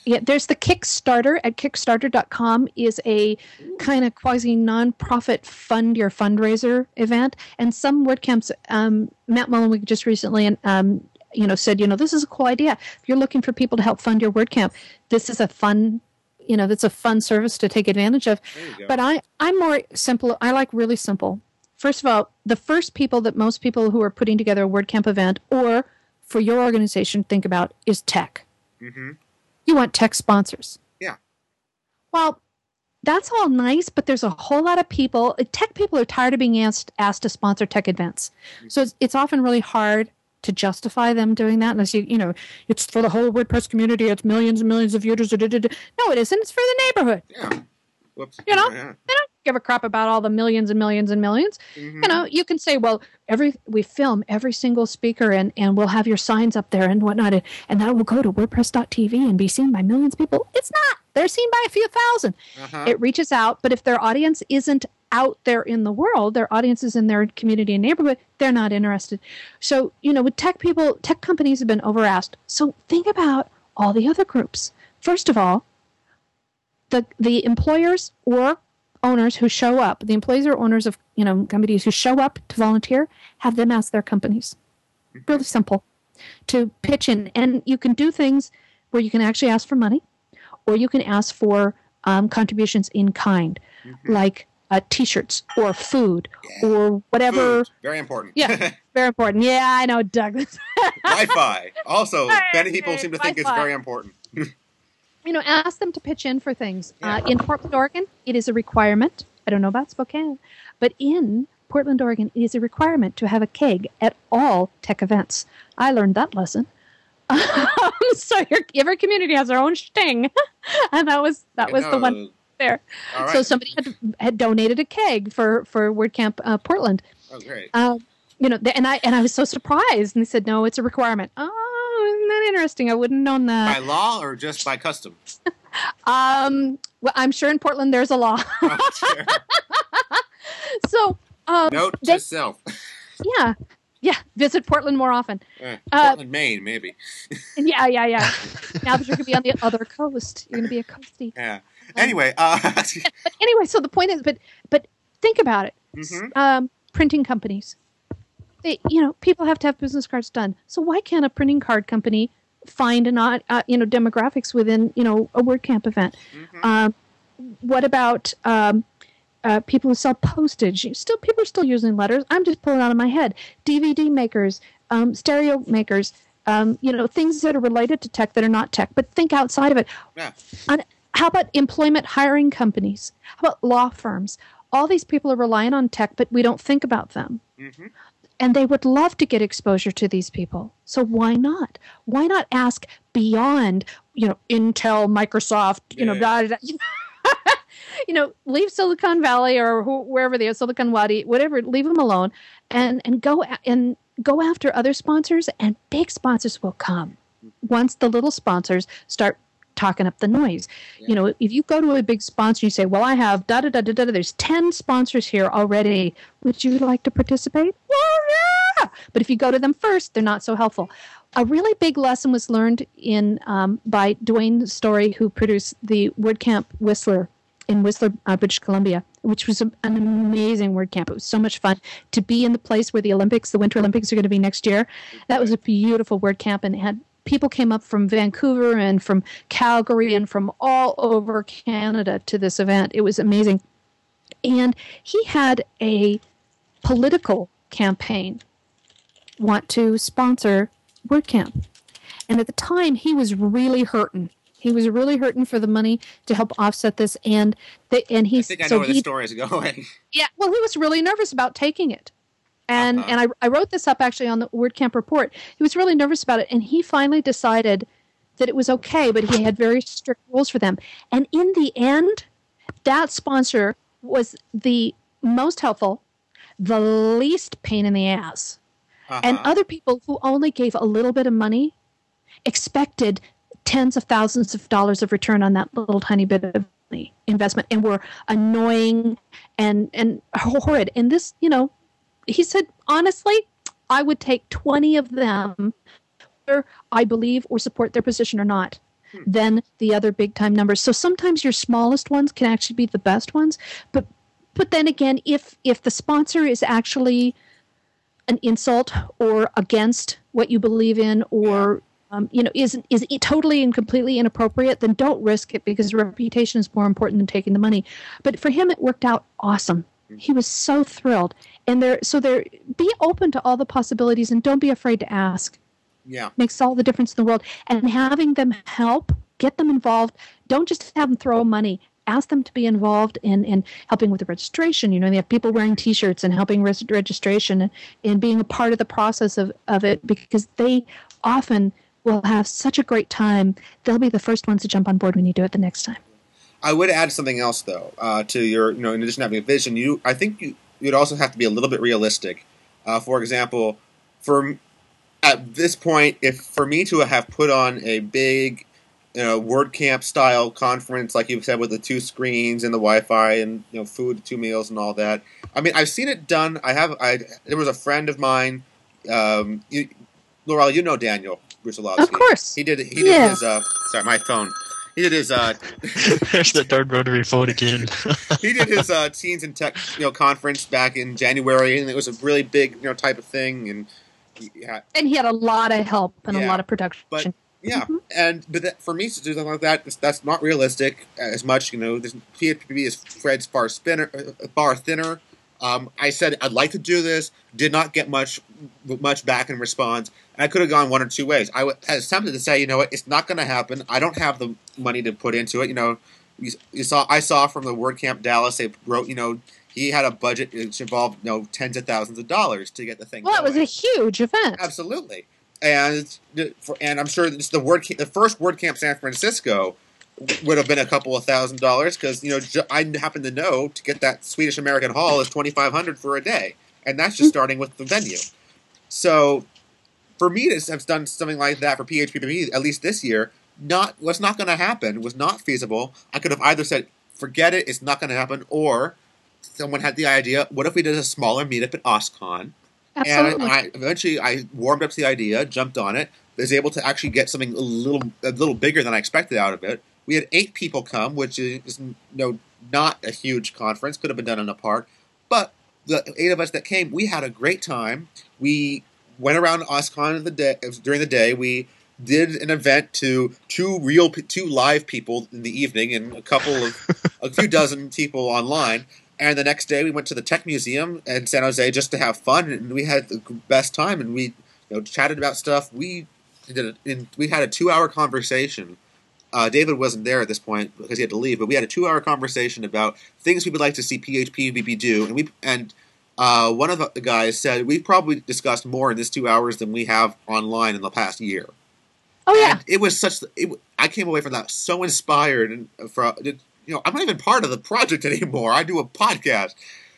Yeah, there's the Kickstarter at kickstarter dot com is a kind of quasi nonprofit fund your fundraiser event, and some WordCamps. Um, Matt Mullenweg just recently, um, you know, said, you know, this is a cool idea. If you're looking for people to help fund your WordCamp, this is a fun, you know, that's a fun service to take advantage of. But I, I'm more simple. I like really simple. First of all, the first people that most people who are putting together a WordCamp event or for your organization think about is tech. Mm-hmm. You want tech sponsors. Yeah. Well, that's all nice, but there's a whole lot of people. Tech people are tired of being asked asked to sponsor tech events. Mm-hmm. So it's, it's often really hard to justify them doing that unless you, you know, it's for the whole WordPress community. It's millions and millions of users. No, it isn't. It's for the neighborhood. Yeah. Whoops. You know, Yeah. they don't give a crap about all the millions and millions and millions. Mm-hmm. You know, you can say, well, every we film every single speaker and, and we'll have your signs up there and whatnot. And, and that will go to WordPress dot T V and be seen by millions of people. It's not. They're seen by a few thousand. Uh-huh. It reaches out. But if their audience isn't out there in the world, their audience is in their community and neighborhood, they're not interested. So, you know, with tech people, tech companies have been overasked. So think about all the other groups. First of all, the the employers or owners who show up, the employees or owners of, you know, companies who show up to volunteer, have them ask their companies. Really simple. To pitch in. And you can do things where you can actually ask for money, or you can ask for um, contributions in kind, mm-hmm. like uh, T-shirts or food yeah. or whatever. Food. Very important. Yeah, very important. Yeah, I know, Douglas. Wi-Fi. Also, many people seem to think Wi-Fi. It's very important. You know, ask them to pitch in for things. Yeah. Uh, in Portland, Oregon, it is a requirement. I don't know about Spokane, but in Portland, Oregon, it is a requirement to have a keg at all tech events. I learned that lesson. So your, every community has their own sting, and that was that was the one there. Right. So somebody had had donated a keg for for WordCamp uh, Portland. Oh, great! Uh, you know, and I and I was so surprised, and they said, "No, it's a requirement." Oh, isn't that interesting? I wouldn't have known that. By law or just by custom? um, well, I'm sure in Portland there's a law. Oh, sure. So, um, note they, to self. Yeah. Yeah, visit Portland more often. Uh, Portland, uh, Maine, maybe. yeah, yeah, yeah. Now that you're going to be on the other coast, you're going to be a coastie. Yeah. Anyway. Uh, but anyway, so the point is, but but think about it. Mm-hmm. Um, printing companies. They, you know, people have to have business cards done. So why can't a printing card company find an, uh, you know, demographics within, you know, a WordCamp event? Mm-hmm. Um, what about... Um, Uh, people who sell postage, still people are still using letters. I'm just pulling out of my head. D V D makers, um, stereo makers, um, you know, things that are related to tech that are not tech. But think outside of it. Yeah. On, how about employment hiring companies? How about law firms? All these people are relying on tech, but we don't think about them. Mm-hmm. And they would love to get exposure to these people. So why not? Why not ask beyond, you know, Intel, Microsoft, you yeah. know, blah, blah, blah. You know, leave Silicon Valley or who, wherever they are, Silicon Wadi, whatever, leave them alone, and and go and go after other sponsors, and big sponsors will come once the little sponsors start talking up the noise. Yeah. You know, if you go to a big sponsor, you say, "Well, I have da da da da da. There's ten sponsors here already. Would you like to participate?" Well, yeah. But if you go to them first, they're not so helpful. A really big lesson was learned in um, by Dwayne Story, who produced the WordCamp Whistler. in Whistler, uh, British Columbia, which was a, an amazing WordCamp. It was so much fun to be in the place where the Olympics, the Winter Olympics, are going to be next year. That was a beautiful WordCamp, and it had people came up from Vancouver and from Calgary and from all over Canada to this event. It was amazing. And he had a political campaign want to sponsor WordCamp. And at the time, he was really hurting. He was really hurting for the money to help offset this, and the, and he. I think I know so where he, the story is going. Yeah, well, he was really nervous about taking it, and uh-huh. and I, I wrote this up actually on the WordCamp report. He was really nervous about it, and he finally decided that it was okay, but he had very strict rules for them. And in the end, that sponsor was the most helpful, the least pain in the ass, uh-huh. and other people who only gave a little bit of money expected tens of thousands of dollars of return on that little tiny bit of investment, and were annoying and and horrid. And this, you know, he said, honestly, I would take twenty of them, whether I believe or support their position or not. hmm. than the other big time numbers. So sometimes your smallest ones can actually be the best ones. But but then again, if if the sponsor is actually an insult or against what you believe in, or um, you know is is totally and completely inappropriate, then don't risk it, because reputation is more important than taking the money. But for him, it worked out awesome. He was so thrilled, and there so there be open to all the possibilities, and don't be afraid to ask. Yeah, makes all the difference in the world. And having them help, get them involved. Don't just have them throw money. Ask them to be involved in, in helping with the registration. You know, they have people wearing T-shirts and helping res- registration and, and being a part of the process of, of it, because they often will have such a great time. They'll be the first ones to jump on board when you do it the next time. I would add something else, though, uh, to your, you know, in addition to having a vision, you, I think you, you'd also have to be a little bit realistic. Uh, for example, for at this point, if for me to have put on a big, you know, WordCamp style conference, like you said, with the two screens and the Wi-Fi and, you know, food, two meals and all that. I mean, I've seen it done. I have. I there was a friend of mine, um, you, Laurel, you know Daniel Brusilowski. Of course, he did. He did yeah. his. Uh, sorry, my phone. He did his. Uh, There's the darn rotary phone again. He did his uh, Teens in Tech, you know, conference back in January, and it was a really big, you know, type of thing, and. Yeah. And he had a lot of help and yeah. a lot of production. But yeah, mm-hmm. and but that, for me to do something like that, that's, that's not realistic as much. You know, this P H P B is Fred's far spinner, far thinner. Um, I said I'd like to do this. Did not get much much back in response. And I could have gone one or two ways. I was tempted to say, you know what, it's not going to happen. I don't have the money to put into it. You know, you, you saw I saw from the WordCamp Dallas, they wrote, you know. He had a budget which involved, you know, tens of thousands of dollars to get the thing. Well, going. It was a huge event. Absolutely, and for, and I'm sure this, the word the first WordCamp San Francisco would have been a couple of thousand dollars, because you know ju- I happen to know to get that Swedish American Hall is twenty five hundred for a day, and that's just starting with the venue. So for me to have done something like that for P H P B, at least this year, not was not going to happen. Was not feasible. I could have either said, "Forget it, it's not going to happen," or someone had the idea, what if we did a smaller meetup at OSCON? Absolutely. And I, I eventually I warmed up to the idea, jumped on it, was able to actually get something a little a little bigger than I expected out of it. We had eight people come, which is you know, not a huge conference, could have been done in a park. But the eight of us that came, we had a great time. We went around OSCON the day, during the day. We did an event to two real, two live people in the evening and a couple of, a few dozen people online. And the next day, we went to the Tech Museum in San Jose just to have fun, and we had the best time. And we, you know, chatted about stuff. We did a, and we had a two-hour conversation. Uh, David wasn't there at this point because he had to leave, but we had a two-hour conversation about things we would like to see P H P B B do. And we and uh, one of the guys said we probably discussed more in this two hours than we have online in the past year. Oh yeah, and it was such. It, I came away from that so inspired and for. It, You know, I'm not even part of the project anymore. I do a podcast.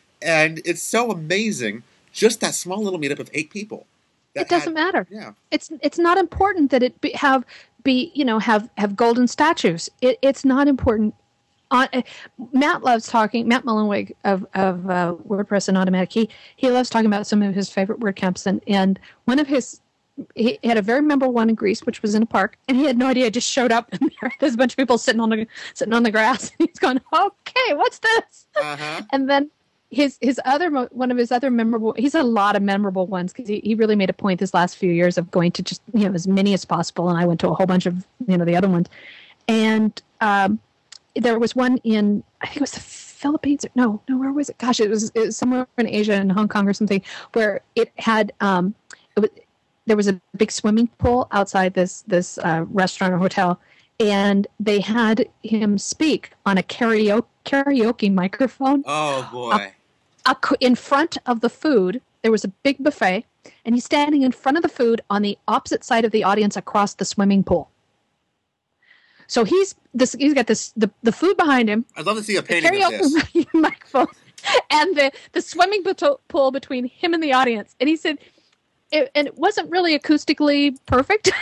And it's so amazing, just that small little meetup of eight people. It doesn't had, matter. Yeah. It's it's not important that it be, have be, you know, have, have golden statues. It, it's not important. Uh, Matt loves talking, Matt Mullenweg of, of uh, WordPress and Automattic, he, he loves talking about some of his favorite WordCamps. And, and one of his He had a very memorable one in Greece, which was in a park, and he had no idea. It just showed up, and there, there's a bunch of people sitting on the sitting on the grass. And he's going, "Okay, what's this?" Uh-huh. And then his his other one of his other memorable. He's had a lot of memorable ones because he, he really made a point this last few years of going to just you know as many as possible. And I went to a whole bunch of you know the other ones, and um, there was one in I think it was the Philippines. Or, no, no, where was it? Gosh, it was, it was somewhere in Asia, in Hong Kong or something, where it had um, it was. There was a big swimming pool outside this this uh, restaurant or hotel, and they had him speak on a karaoke karaoke microphone. Oh boy! A, a, in front of the food, there was a big buffet, and he's standing in front of the food on the opposite side of the audience across the swimming pool. So he's this. He's got this the, the food behind him. I'd love to see a painting karaoke of this microphone, and the the swimming pool between him and the audience. And he said. It, and it wasn't really acoustically perfect,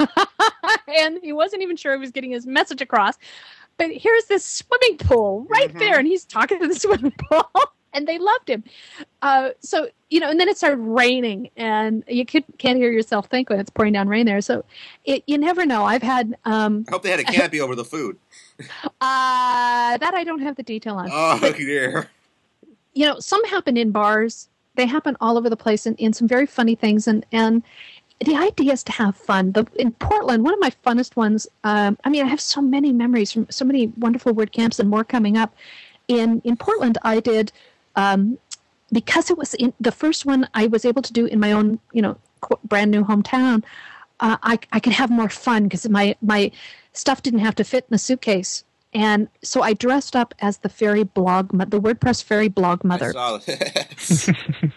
and he wasn't even sure he was getting his message across. But here's this swimming pool right mm-hmm. there, and he's talking to the swimming pool. and they loved him. Uh, so, you know, and then it started raining, and you could, can't hear yourself think when it's pouring down rain there. So it, you never know. I've had... Um, I hope they had a canopy over the food. Uh, that I don't have the detail on. Oh, but, dear. You know, some happen in bars. They happen all over the place in, in some very funny things. And, and the idea is to have fun. The, in Portland, one of my funnest ones, um, I mean, I have so many memories from so many wonderful word camps and more coming up. In, in Portland, I did... Um, because it was in, the first one I was able to do in my own, you know, brand new hometown, uh, I, I could have more fun because my, my stuff didn't have to fit in a suitcase. And so I dressed up as the fairy blog, the WordPress fairy blog mother. I saw that.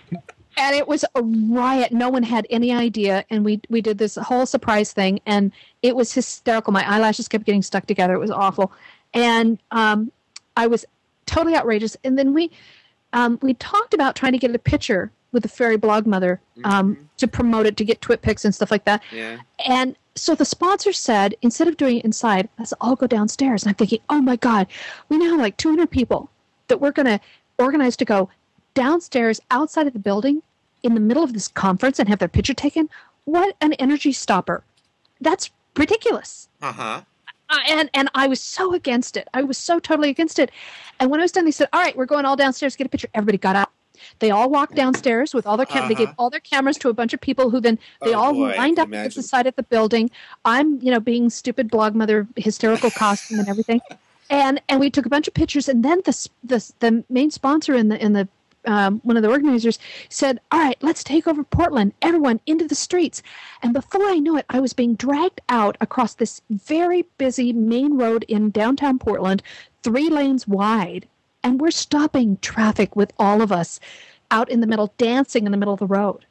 And it was a riot. No one had any idea. And we, we did this whole surprise thing. And it was hysterical. My eyelashes kept getting stuck together. It was awful. And um, I was totally outrageous. And then we... Um, we talked about trying to get a picture with the fairy blog mother um, mm-hmm. to promote it, to get twit pics and stuff like that. Yeah. And so the sponsor said, instead of doing it inside, let's all go downstairs. And I'm thinking, oh my God, we now have like two hundred people that we're going to organize to go downstairs outside of the building in the middle of this conference and have their picture taken. What an energy stopper. That's ridiculous. Uh-huh. Uh, and, and I was so against it. I was so totally against it. And when I was done, they said, all right, we're going all downstairs to get a picture. Everybody got out. They all walked downstairs with all their cameras. Uh-huh. They gave all their cameras to a bunch of people who then, they Oh, all boy, lined up imagine. at the side of the building. I'm, you know, being stupid blog mother, hysterical costume and everything. And and we took a bunch of pictures. And then the the, the main sponsor in the in the Um, one of the organizers said, all right, let's take over Portland, everyone into the streets. And before I knew it, I was being dragged out across this very busy main road in downtown Portland, three lanes wide. And we're stopping traffic with all of us out in the middle, dancing in the middle of the road.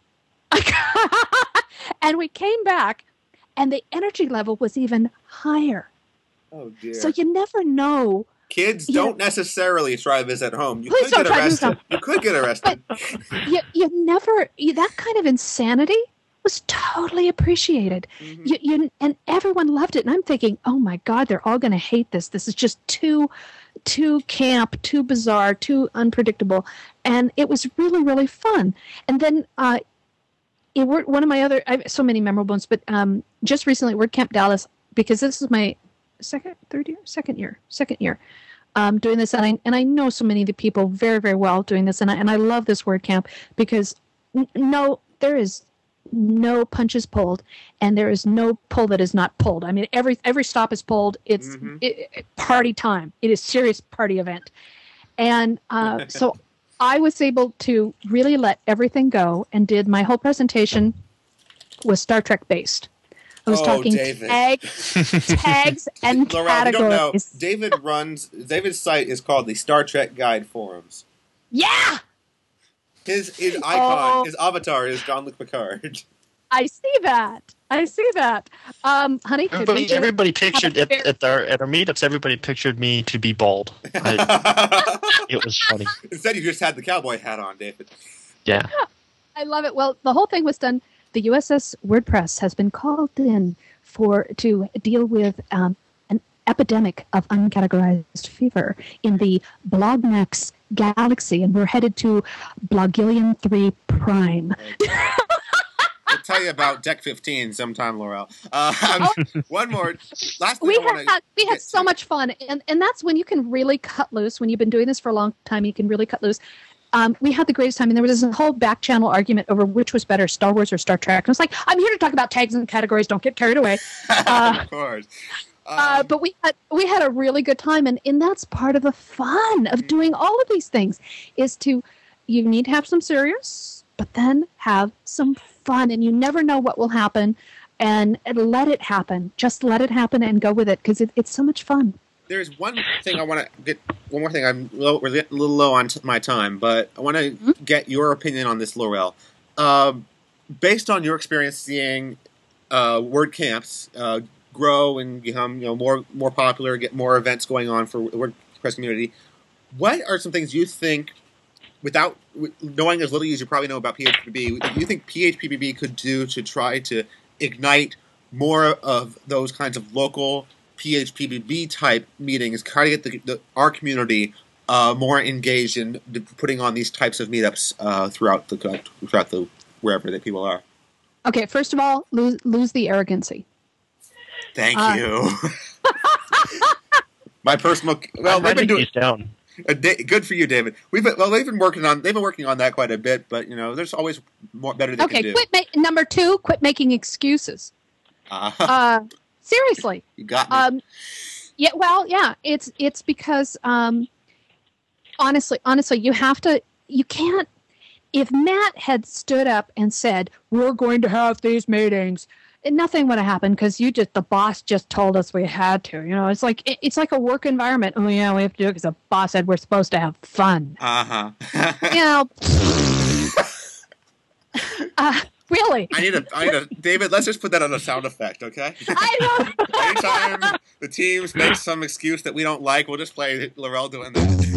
And we came back, and the energy level was even higher. Oh, dear. So you never know. Kids Yeah. don't necessarily try this at home. You Please could don't get try this arrested. You could get arrested. you, you never you, that kind of insanity was totally appreciated. Mhm. You, you and everyone loved it. And I'm thinking, oh my God, they're all going to hate this. This is just too, too camp, too bizarre, too unpredictable. And it was really, really fun. And then uh, it were one of my other. I have so many memorable ones, but um, just recently at WordCamp Dallas, because this is my second, third year, second year, second year. Um, doing this, and I and I know so many of the people very, very well doing this, and I and I love this WordCamp because n- no, there is no punches pulled, and there is no pull that is not pulled. I mean, every every stop is pulled. It's Mhm. it, it- party time. It is serious party event, and uh, so I was able to really let everything go, and did my whole presentation was Star Trek based. I was Oh, talking David. tag, tags and Laurel, if you don't know, categories. David runs, David's site is called the Star Trek Guide Forums. Yeah. His his icon, Oh. his avatar is Jean-Luc Picard. I see that. I see that. Um, honey, could we Everybody, do- everybody pictured have a at, fair- at our at our meetups. Everybody pictured me to be bald. I, it was funny. Instead, you just had the cowboy hat on, David. Yeah. I love it. Well, the whole thing was done. The U S S WordPress has been called in for to deal with um, an epidemic of uncategorized fever in the Blognex galaxy, and we're headed to Blogillion three Prime. I'll tell you about Deck fifteen sometime, Laurel. Uh, one more. Last thing We I want had to we had so much fun, and and that's when you can really cut loose. When you've been doing this for a long time, you can really cut loose. Um, we had the greatest time, and there was this whole back channel argument over which was better, Star Wars or Star Trek. And I was like, I'm here to talk about tags and categories. Don't get carried away. Uh, of course. Um, uh, but we had we had a really good time, and, and that's part of the fun of doing all of these things is to you need to have some serious, but then have some fun, and you never know what will happen, and, and let it happen. Just let it happen and go with it because it, it's so much fun. There's one thing I want to get. One more thing. I'm low, we're getting a little low on t- my time, but I want to Mhm. get your opinion on this, Laurel. Um, based on your experience seeing uh, WordCamps uh, grow and become, you know, more more popular, get more events going on for the WordPress community, what are some things you think, without knowing as little as you probably know about P H P B B, do you think P H P B B could do to try to ignite more of those kinds of local P H P B B type meetings, try to get the, the, our community uh, more engaged in putting on these types of meetups uh, throughout the throughout the wherever that people are. Okay, first of all, lose lose the arrogancy. Thank uh, you. My personal well, they've been doing down. A day, good for you, David. We've been, well, they've been working on they've been working on that quite a bit, but you know, there's always more better they okay, can do. quit ma- number two, quit making excuses. Uh, uh, seriously, you got me. Um, yeah, well, yeah, it's it's because um, honestly, honestly, you have to, you can't. If Matt had stood up and said, "We're going to have these meetings," nothing would have happened because you just the boss just told us we had to. You know, it's like it, it's like a work environment. Oh yeah, we have to do it because the boss said we're supposed to have fun. Uh huh. You know. uh, really. I need a. I need a. David, let's just put that on a sound effect, okay? I know. Anytime the teams make some excuse that we don't like, we'll just play Laurel doing that.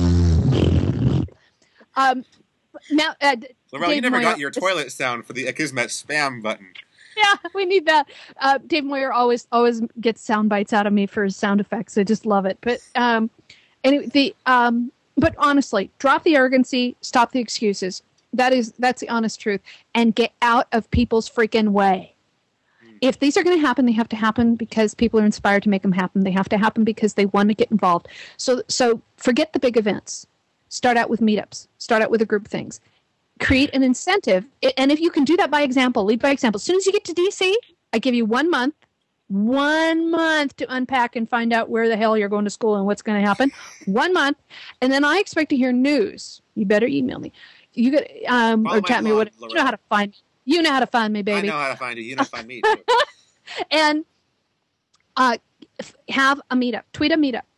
Um, now, uh, Laurel, Dave you never Moyer, got your toilet sound for the Akismet spam button. Yeah, we need that. Uh, Dave Moyer always always gets sound bites out of me for his sound effects. I just love it. But um, anyway, the um, but honestly, drop the arrogancy, stop the excuses. That is that's the honest truth, and get out of people's freaking way. If these are going to happen, they have to happen because people are inspired to make them happen. They have to happen because they want to get involved. So so forget the big events. Start out with meetups. Start out with a group of things. Create an incentive. And if you can do that by example, lead by example. As soon as you get to D C, I give you one month, one month to unpack and find out where the hell you're going to school and what's going to happen. One month. And then I expect to hear news. You better email me. You get um, or chat me. What you know how to find me. You know how to find me, baby. I know how to find you. You know how to find me. Too. And uh, have a meetup. Tweet a meetup.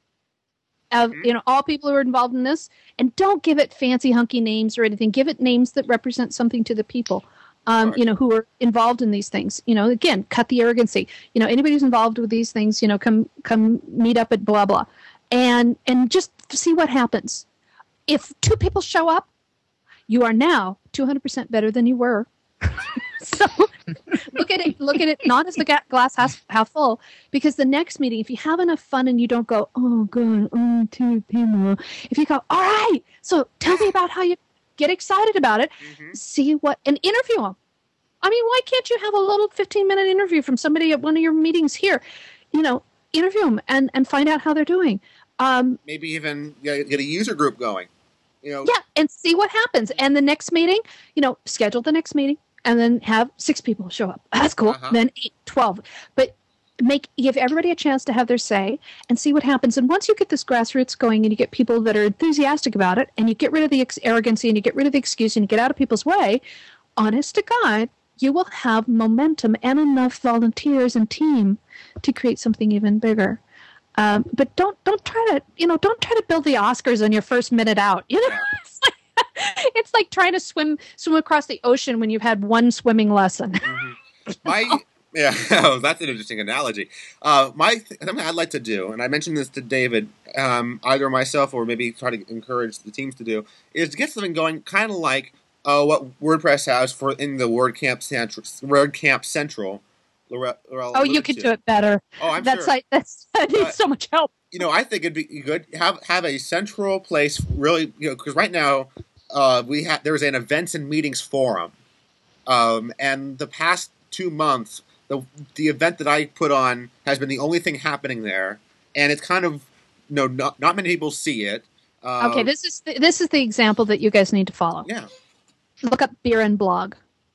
Of you know all people who are involved in this, and don't give it fancy hunky names or anything. Give it names that represent something to the people, um, right. you know, who are involved in these things. You know, again, cut the arrogancy. You know, anybody who's involved with these things, you know, come come meet up at blah blah, and and just see what happens. If two people show up, you are now two hundred percent better than you were. So look at it. Look at it not as the glass half, half full, because the next meeting, if you have enough fun and you don't go, oh god, oh two people. If you go, all right, so tell me about how you get excited about it. Mm-hmm. See what and interview them. I mean, why can't you have a little fifteen minute interview from somebody at one of your meetings here? You know, interview them and and find out how they're doing. Um, Maybe even get a user group going. You know, yeah, and see what happens. And the next meeting, you know, schedule the next meeting. And then have six people show up. That's cool. Uh-huh. Then eight, twelve. But make give everybody a chance to have their say and see what happens. And once you get this grassroots going and you get people that are enthusiastic about it and you get rid of the ex- arrogancy and you get rid of the excuse and you get out of people's way, honest to God, you will have momentum and enough volunteers and team to create something even bigger. Um, but don't don't try to you know don't try to build the Oscars on your first minute out. You know. It's like trying to swim swim across the ocean when you've had one swimming lesson. Mm-hmm. My yeah, oh, that's an interesting analogy. Uh, my th- something I'd like to do, and I mentioned this to David, um, either myself or maybe try to encourage the teams to do, is to get something going, kind of like uh, what WordPress has for in the WordCamp Central. WordCamp Central. Lore- Lore- oh, you could do it better. Oh, I'm that's sure. Like, that's that needs uh, so much help. You know, I think it'd be good have have a central place. Really, you know, because right now. Uh, we had there was an events and meetings forum, um, and the past two months, the the event that I put on has been the only thing happening there, and it's kind of you know not, not many people see it. Uh, okay, this is the, this is the example that you guys need to follow. Yeah, look up Beer and Blog.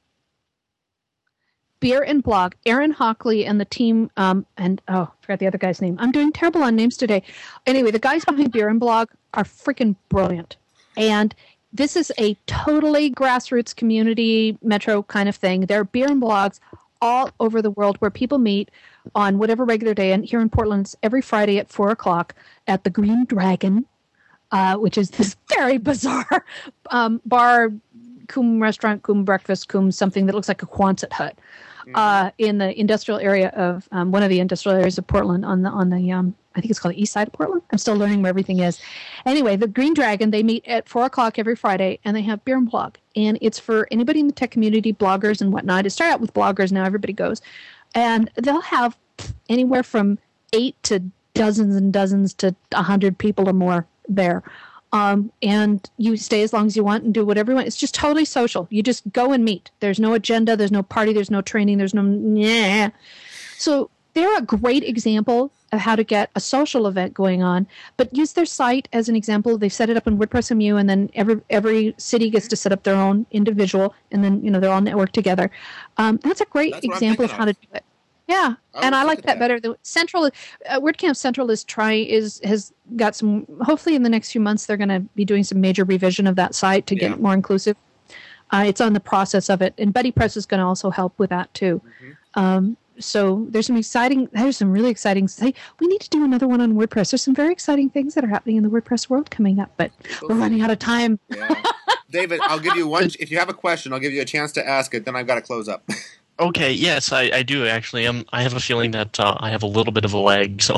Beer and Blog. Aaron Hockley and the team, um, and oh, I forgot the other guy's name. I'm doing terrible on names today. Anyway, the guys behind Beer and Blog are freaking brilliant, and this is a totally grassroots community metro kind of thing. There are beer and blogs all over the world where people meet on whatever regular day. And here in Portland, it's every Friday at four o'clock at the Green Dragon, uh, which is this very bizarre um, bar, cum restaurant, cum breakfast, cum something that looks like a Quonset hut uh, in the industrial area of um, one of the industrial areas of Portland on the on the um, I think it's called the east side of Portland. I'm still learning where everything is. Anyway, the Green Dragon, they meet at four o'clock every Friday, and they have Beer and Blog. And it's for anybody in the tech community, bloggers and whatnot. It started out with bloggers, now everybody goes. And they'll have anywhere from eight to dozens and dozens to one hundred people or more there. Um, and you stay as long as you want and do whatever you want. It's just totally social. You just go and meet. There's no agenda. There's no party. There's no training. There's no yeah. So they're a great example of how to get a social event going on. But use their site as an example. They set it up in WordPress M U, and then every every city gets to set up their own individual, and then you know they're all networked together. Um, that's a great That's example of how of. to do it. Yeah, I and would I look like at that, that. better. The Central, uh, WordCamp Central is trying is has got some. Hopefully, in the next few months, they're going to be doing some major revision of that site to get Yeah. it more inclusive. Uh, it's on the process of it, and Betty Press is going to also help with that too. Mm-hmm. Um, so there's some exciting. There's some really exciting. Hey, we need to do another one on WordPress. There's some very exciting things that are happening in the WordPress world coming up, but we're running out of time. Yeah. David, I'll give you one. If you have a question, I'll give you a chance to ask it. Then I've got to close up. Okay, yes, I, I do actually. Um, I have a feeling that uh, I have a little bit of a lag. So,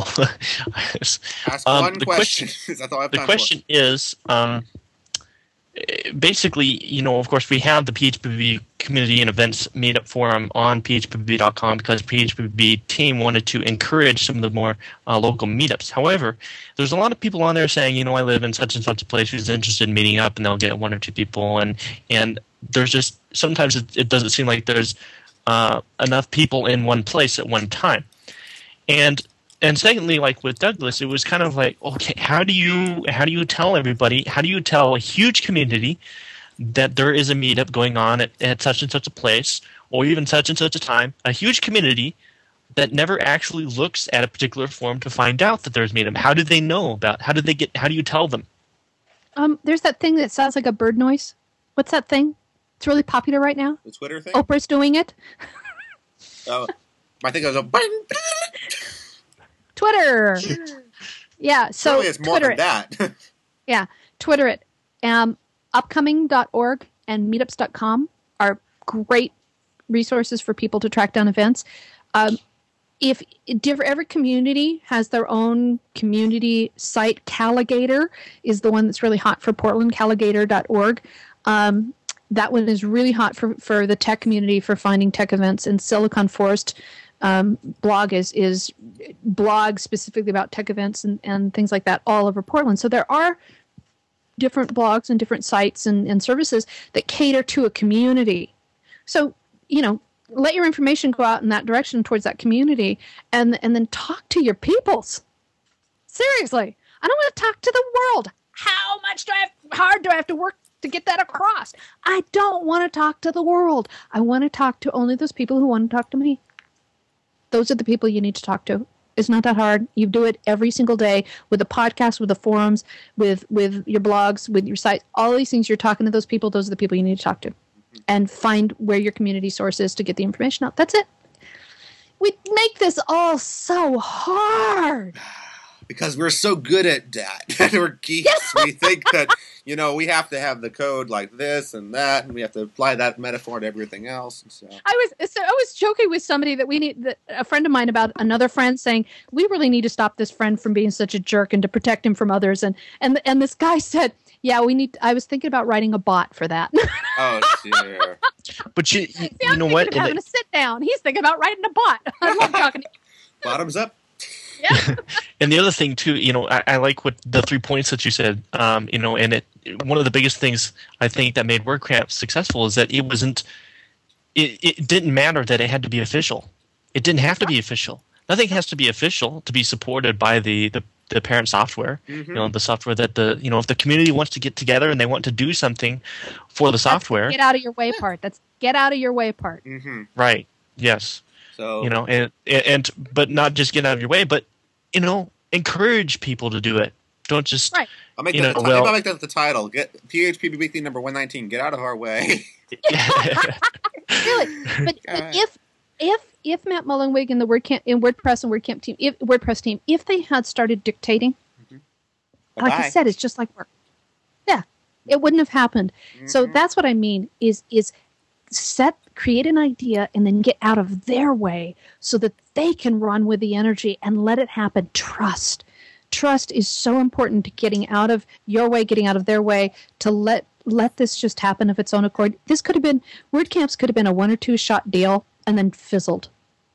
Ask Um, one the question. question- That's all I have the time question is, um, eh, basically, you know, of course, we have the P H P B Community and Events Meetup Forum on P H P B dot com because P H P B team wanted to encourage some of the more uh, local meetups. However, there's a lot of people on there saying, you know, I live in such and such a place who's interested in meeting up, and they'll get one or two people, and and there's just sometimes it, it doesn't seem like there's Uh, enough people in one place at one time, and and secondly, like with Douglas, it was kind of like, okay, how do you how do you tell everybody? How do you tell a huge community that there is a meetup going on at, at such and such a place, or even such and such a time? A huge community that never actually looks at a particular forum to find out that there's meetup. How do they know about? How do they get? How do you tell them? Um, there's that thing that sounds like a bird noise. What's that thing? It's really popular right now. The Twitter thing? Oprah's doing it. Oh, I think it was a bing. Twitter. Yeah, so Surely it's more Twitter than it. that. Yeah, Twitter it. Um, upcoming dot org and meetups dot com are great resources for people to track down events. Um, if different, every community has their own community site, Caligator is the one that's really hot for Portland, caligator dot org. Um, that one is really hot for, for the tech community for finding tech events. And Silicon Forest um, blog is is blog specifically about tech events and, and things like that all over Portland. So there are different blogs and different sites and, and services that cater to a community. So, you know, let your information go out in that direction towards that community, and and then talk to your peoples. Seriously, I don't want to talk to the world. How much do I have, hard do I have to work to get that across? I don't want to talk to the world. I want to talk to only those people who want to talk to me. Those are the people you need to talk to. It's not that hard. You do it every single day with the podcast, with the forums, with with your blogs, with your site. All these things, you're talking to those people. Those are the people you need to talk to. And find where your community source is to get the information out. That's it. We make this all so hard. Because we're so good at that. We're geeks. We think that, you know, we have to have the code like this and that, and we have to apply that metaphor to everything else. And so. I was so I was joking with somebody that we need that a friend of mine about another friend saying we really need to stop this friend from being such a jerk and to protect him from others. And and and this guy said, "Yeah, we need." I was thinking about writing a bot for that. Oh, sure. But you, you, See, you I'm know thinking what? of And having it- a sit down. He's thinking about writing a bot. I love talking to Bottoms up. Yeah. And the other thing too, you know, I, I like what the three points that you said. Um, you know, and it one of the biggest things I think that made WordCamp successful is that it wasn't. It, it didn't matter that it had to be official. It didn't have to be official. Nothing has to be official to be supported by the the, the parent software. Mm-hmm. You know, the software that the you know if the community wants to get together and they want to do something for the software, Get out of your way part. That's get out of your way part. Mm-hmm. right? Yes. So, You know, and, and but not just get out of your way, but you know, encourage people to do it. Don't just Right. I'll make you that know, the ti- well- maybe I'll make that the title. Get P H P B Weekly number one nineteen. Get out of our way. Really, but, but God. if if if Matt Mullenweg and the WordCamp in WordPress and WordCamp team, if WordPress team, if they had started dictating, like I Bye-bye. said, it's just like work. Yeah, it wouldn't have happened. So Mhm. that's what I mean. Is is set create an idea and then get out of their way so that they can run with the energy and let it happen. Trust. Trust is so important to getting out of your way, getting out of their way, to let let this just happen of its own accord. This could have been, WordCamps could have been a one or two shot deal and then fizzled.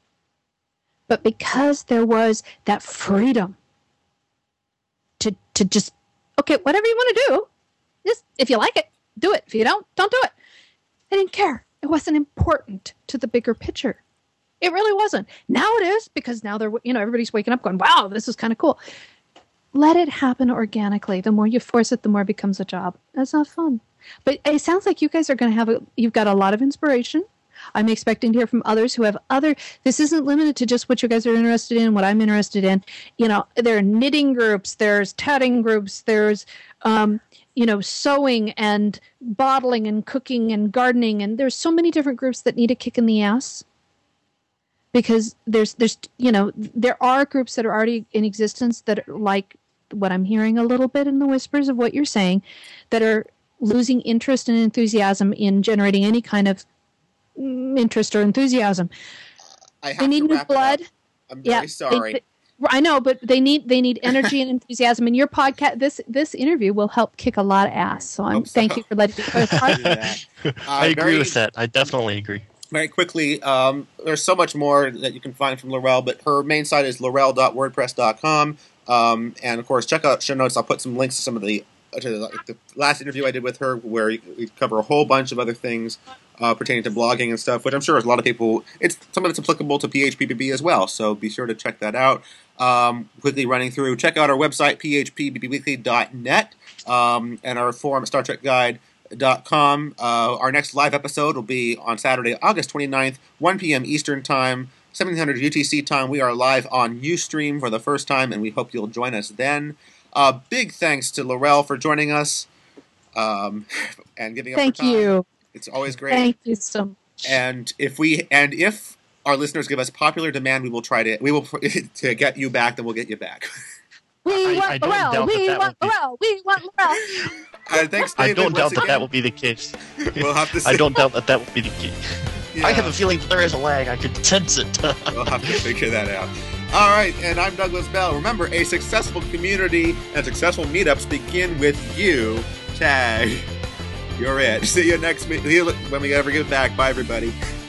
But because there was that freedom to to just, Okay, whatever you want to do, just if you like it, do it. If you don't, don't do it. They didn't care. It wasn't important to the bigger picture. It really wasn't. Now it is, because now they're, you know, everybody's waking up going, wow, this is kind of cool. Let it happen organically. The more you force it, the more it becomes a job. That's not fun. But it sounds like you guys are going to have, a, you've got a lot of inspiration. I'm expecting to hear from others who have other, this isn't limited to just what you guys are interested in, what I'm interested in. You know, there are knitting groups, there's tatting groups, there's, um, you know, sewing and bottling and cooking and gardening. And there's so many different groups that need a kick in the ass. Because there's, there's, you know, there are groups that are already in existence that are like what I'm hearing a little bit in the whispers of what you're saying, that are losing interest and enthusiasm in generating any kind of interest or enthusiasm. I have they need to new wrap blood. It up. I'm very yeah, sorry. They, they, I know, but they need they need energy and enthusiasm. And your podcast, this this interview will help kick a lot of ass. So I'm so. thank you for letting me. uh, I agree very, with that. I definitely agree. Very quickly, um, there's so much more that you can find from Laurel, but her main site is laurel dot wordpress dot com. Um, and of course, check out show notes. I'll put some links to some of the to the, the last interview I did with her, where we cover a whole bunch of other things uh, pertaining to blogging and stuff, which I'm sure a lot of people. It's some of it's applicable to P H P B B as well. So be sure to check that out. Um, quickly running through, check out our website p h p b b weekly dot net um, and our forum at Star Trek Guide. Dot com. Uh, our next live episode will be on Saturday, August twenty-ninth, one p.m. Eastern Time, seventeen hundred U T C time. We are live on Ustream for the first time, and we hope you'll join us then. Uh, big thanks to Laurel for joining us um, and giving up Thank her time. you. It's always great. Thank you so much. And if we and if our listeners give us popular demand, we will try to we will to get you back. Then we'll get you back. We I- want I don't Laurel. doubt We that that want would be- Laurel. We want Laurel. Uh, thanks, I David, don't doubt once that again. that will be the case. We'll have to see. I don't doubt that that will be the case. Yeah. I have a feeling that there is a lag. I could sense it. We'll have to figure that out. All right, and I'm Douglas Bell. Remember, a successful community and successful meetups begin with you. Tag. You're it. See you next week when we ever get back. Bye, everybody.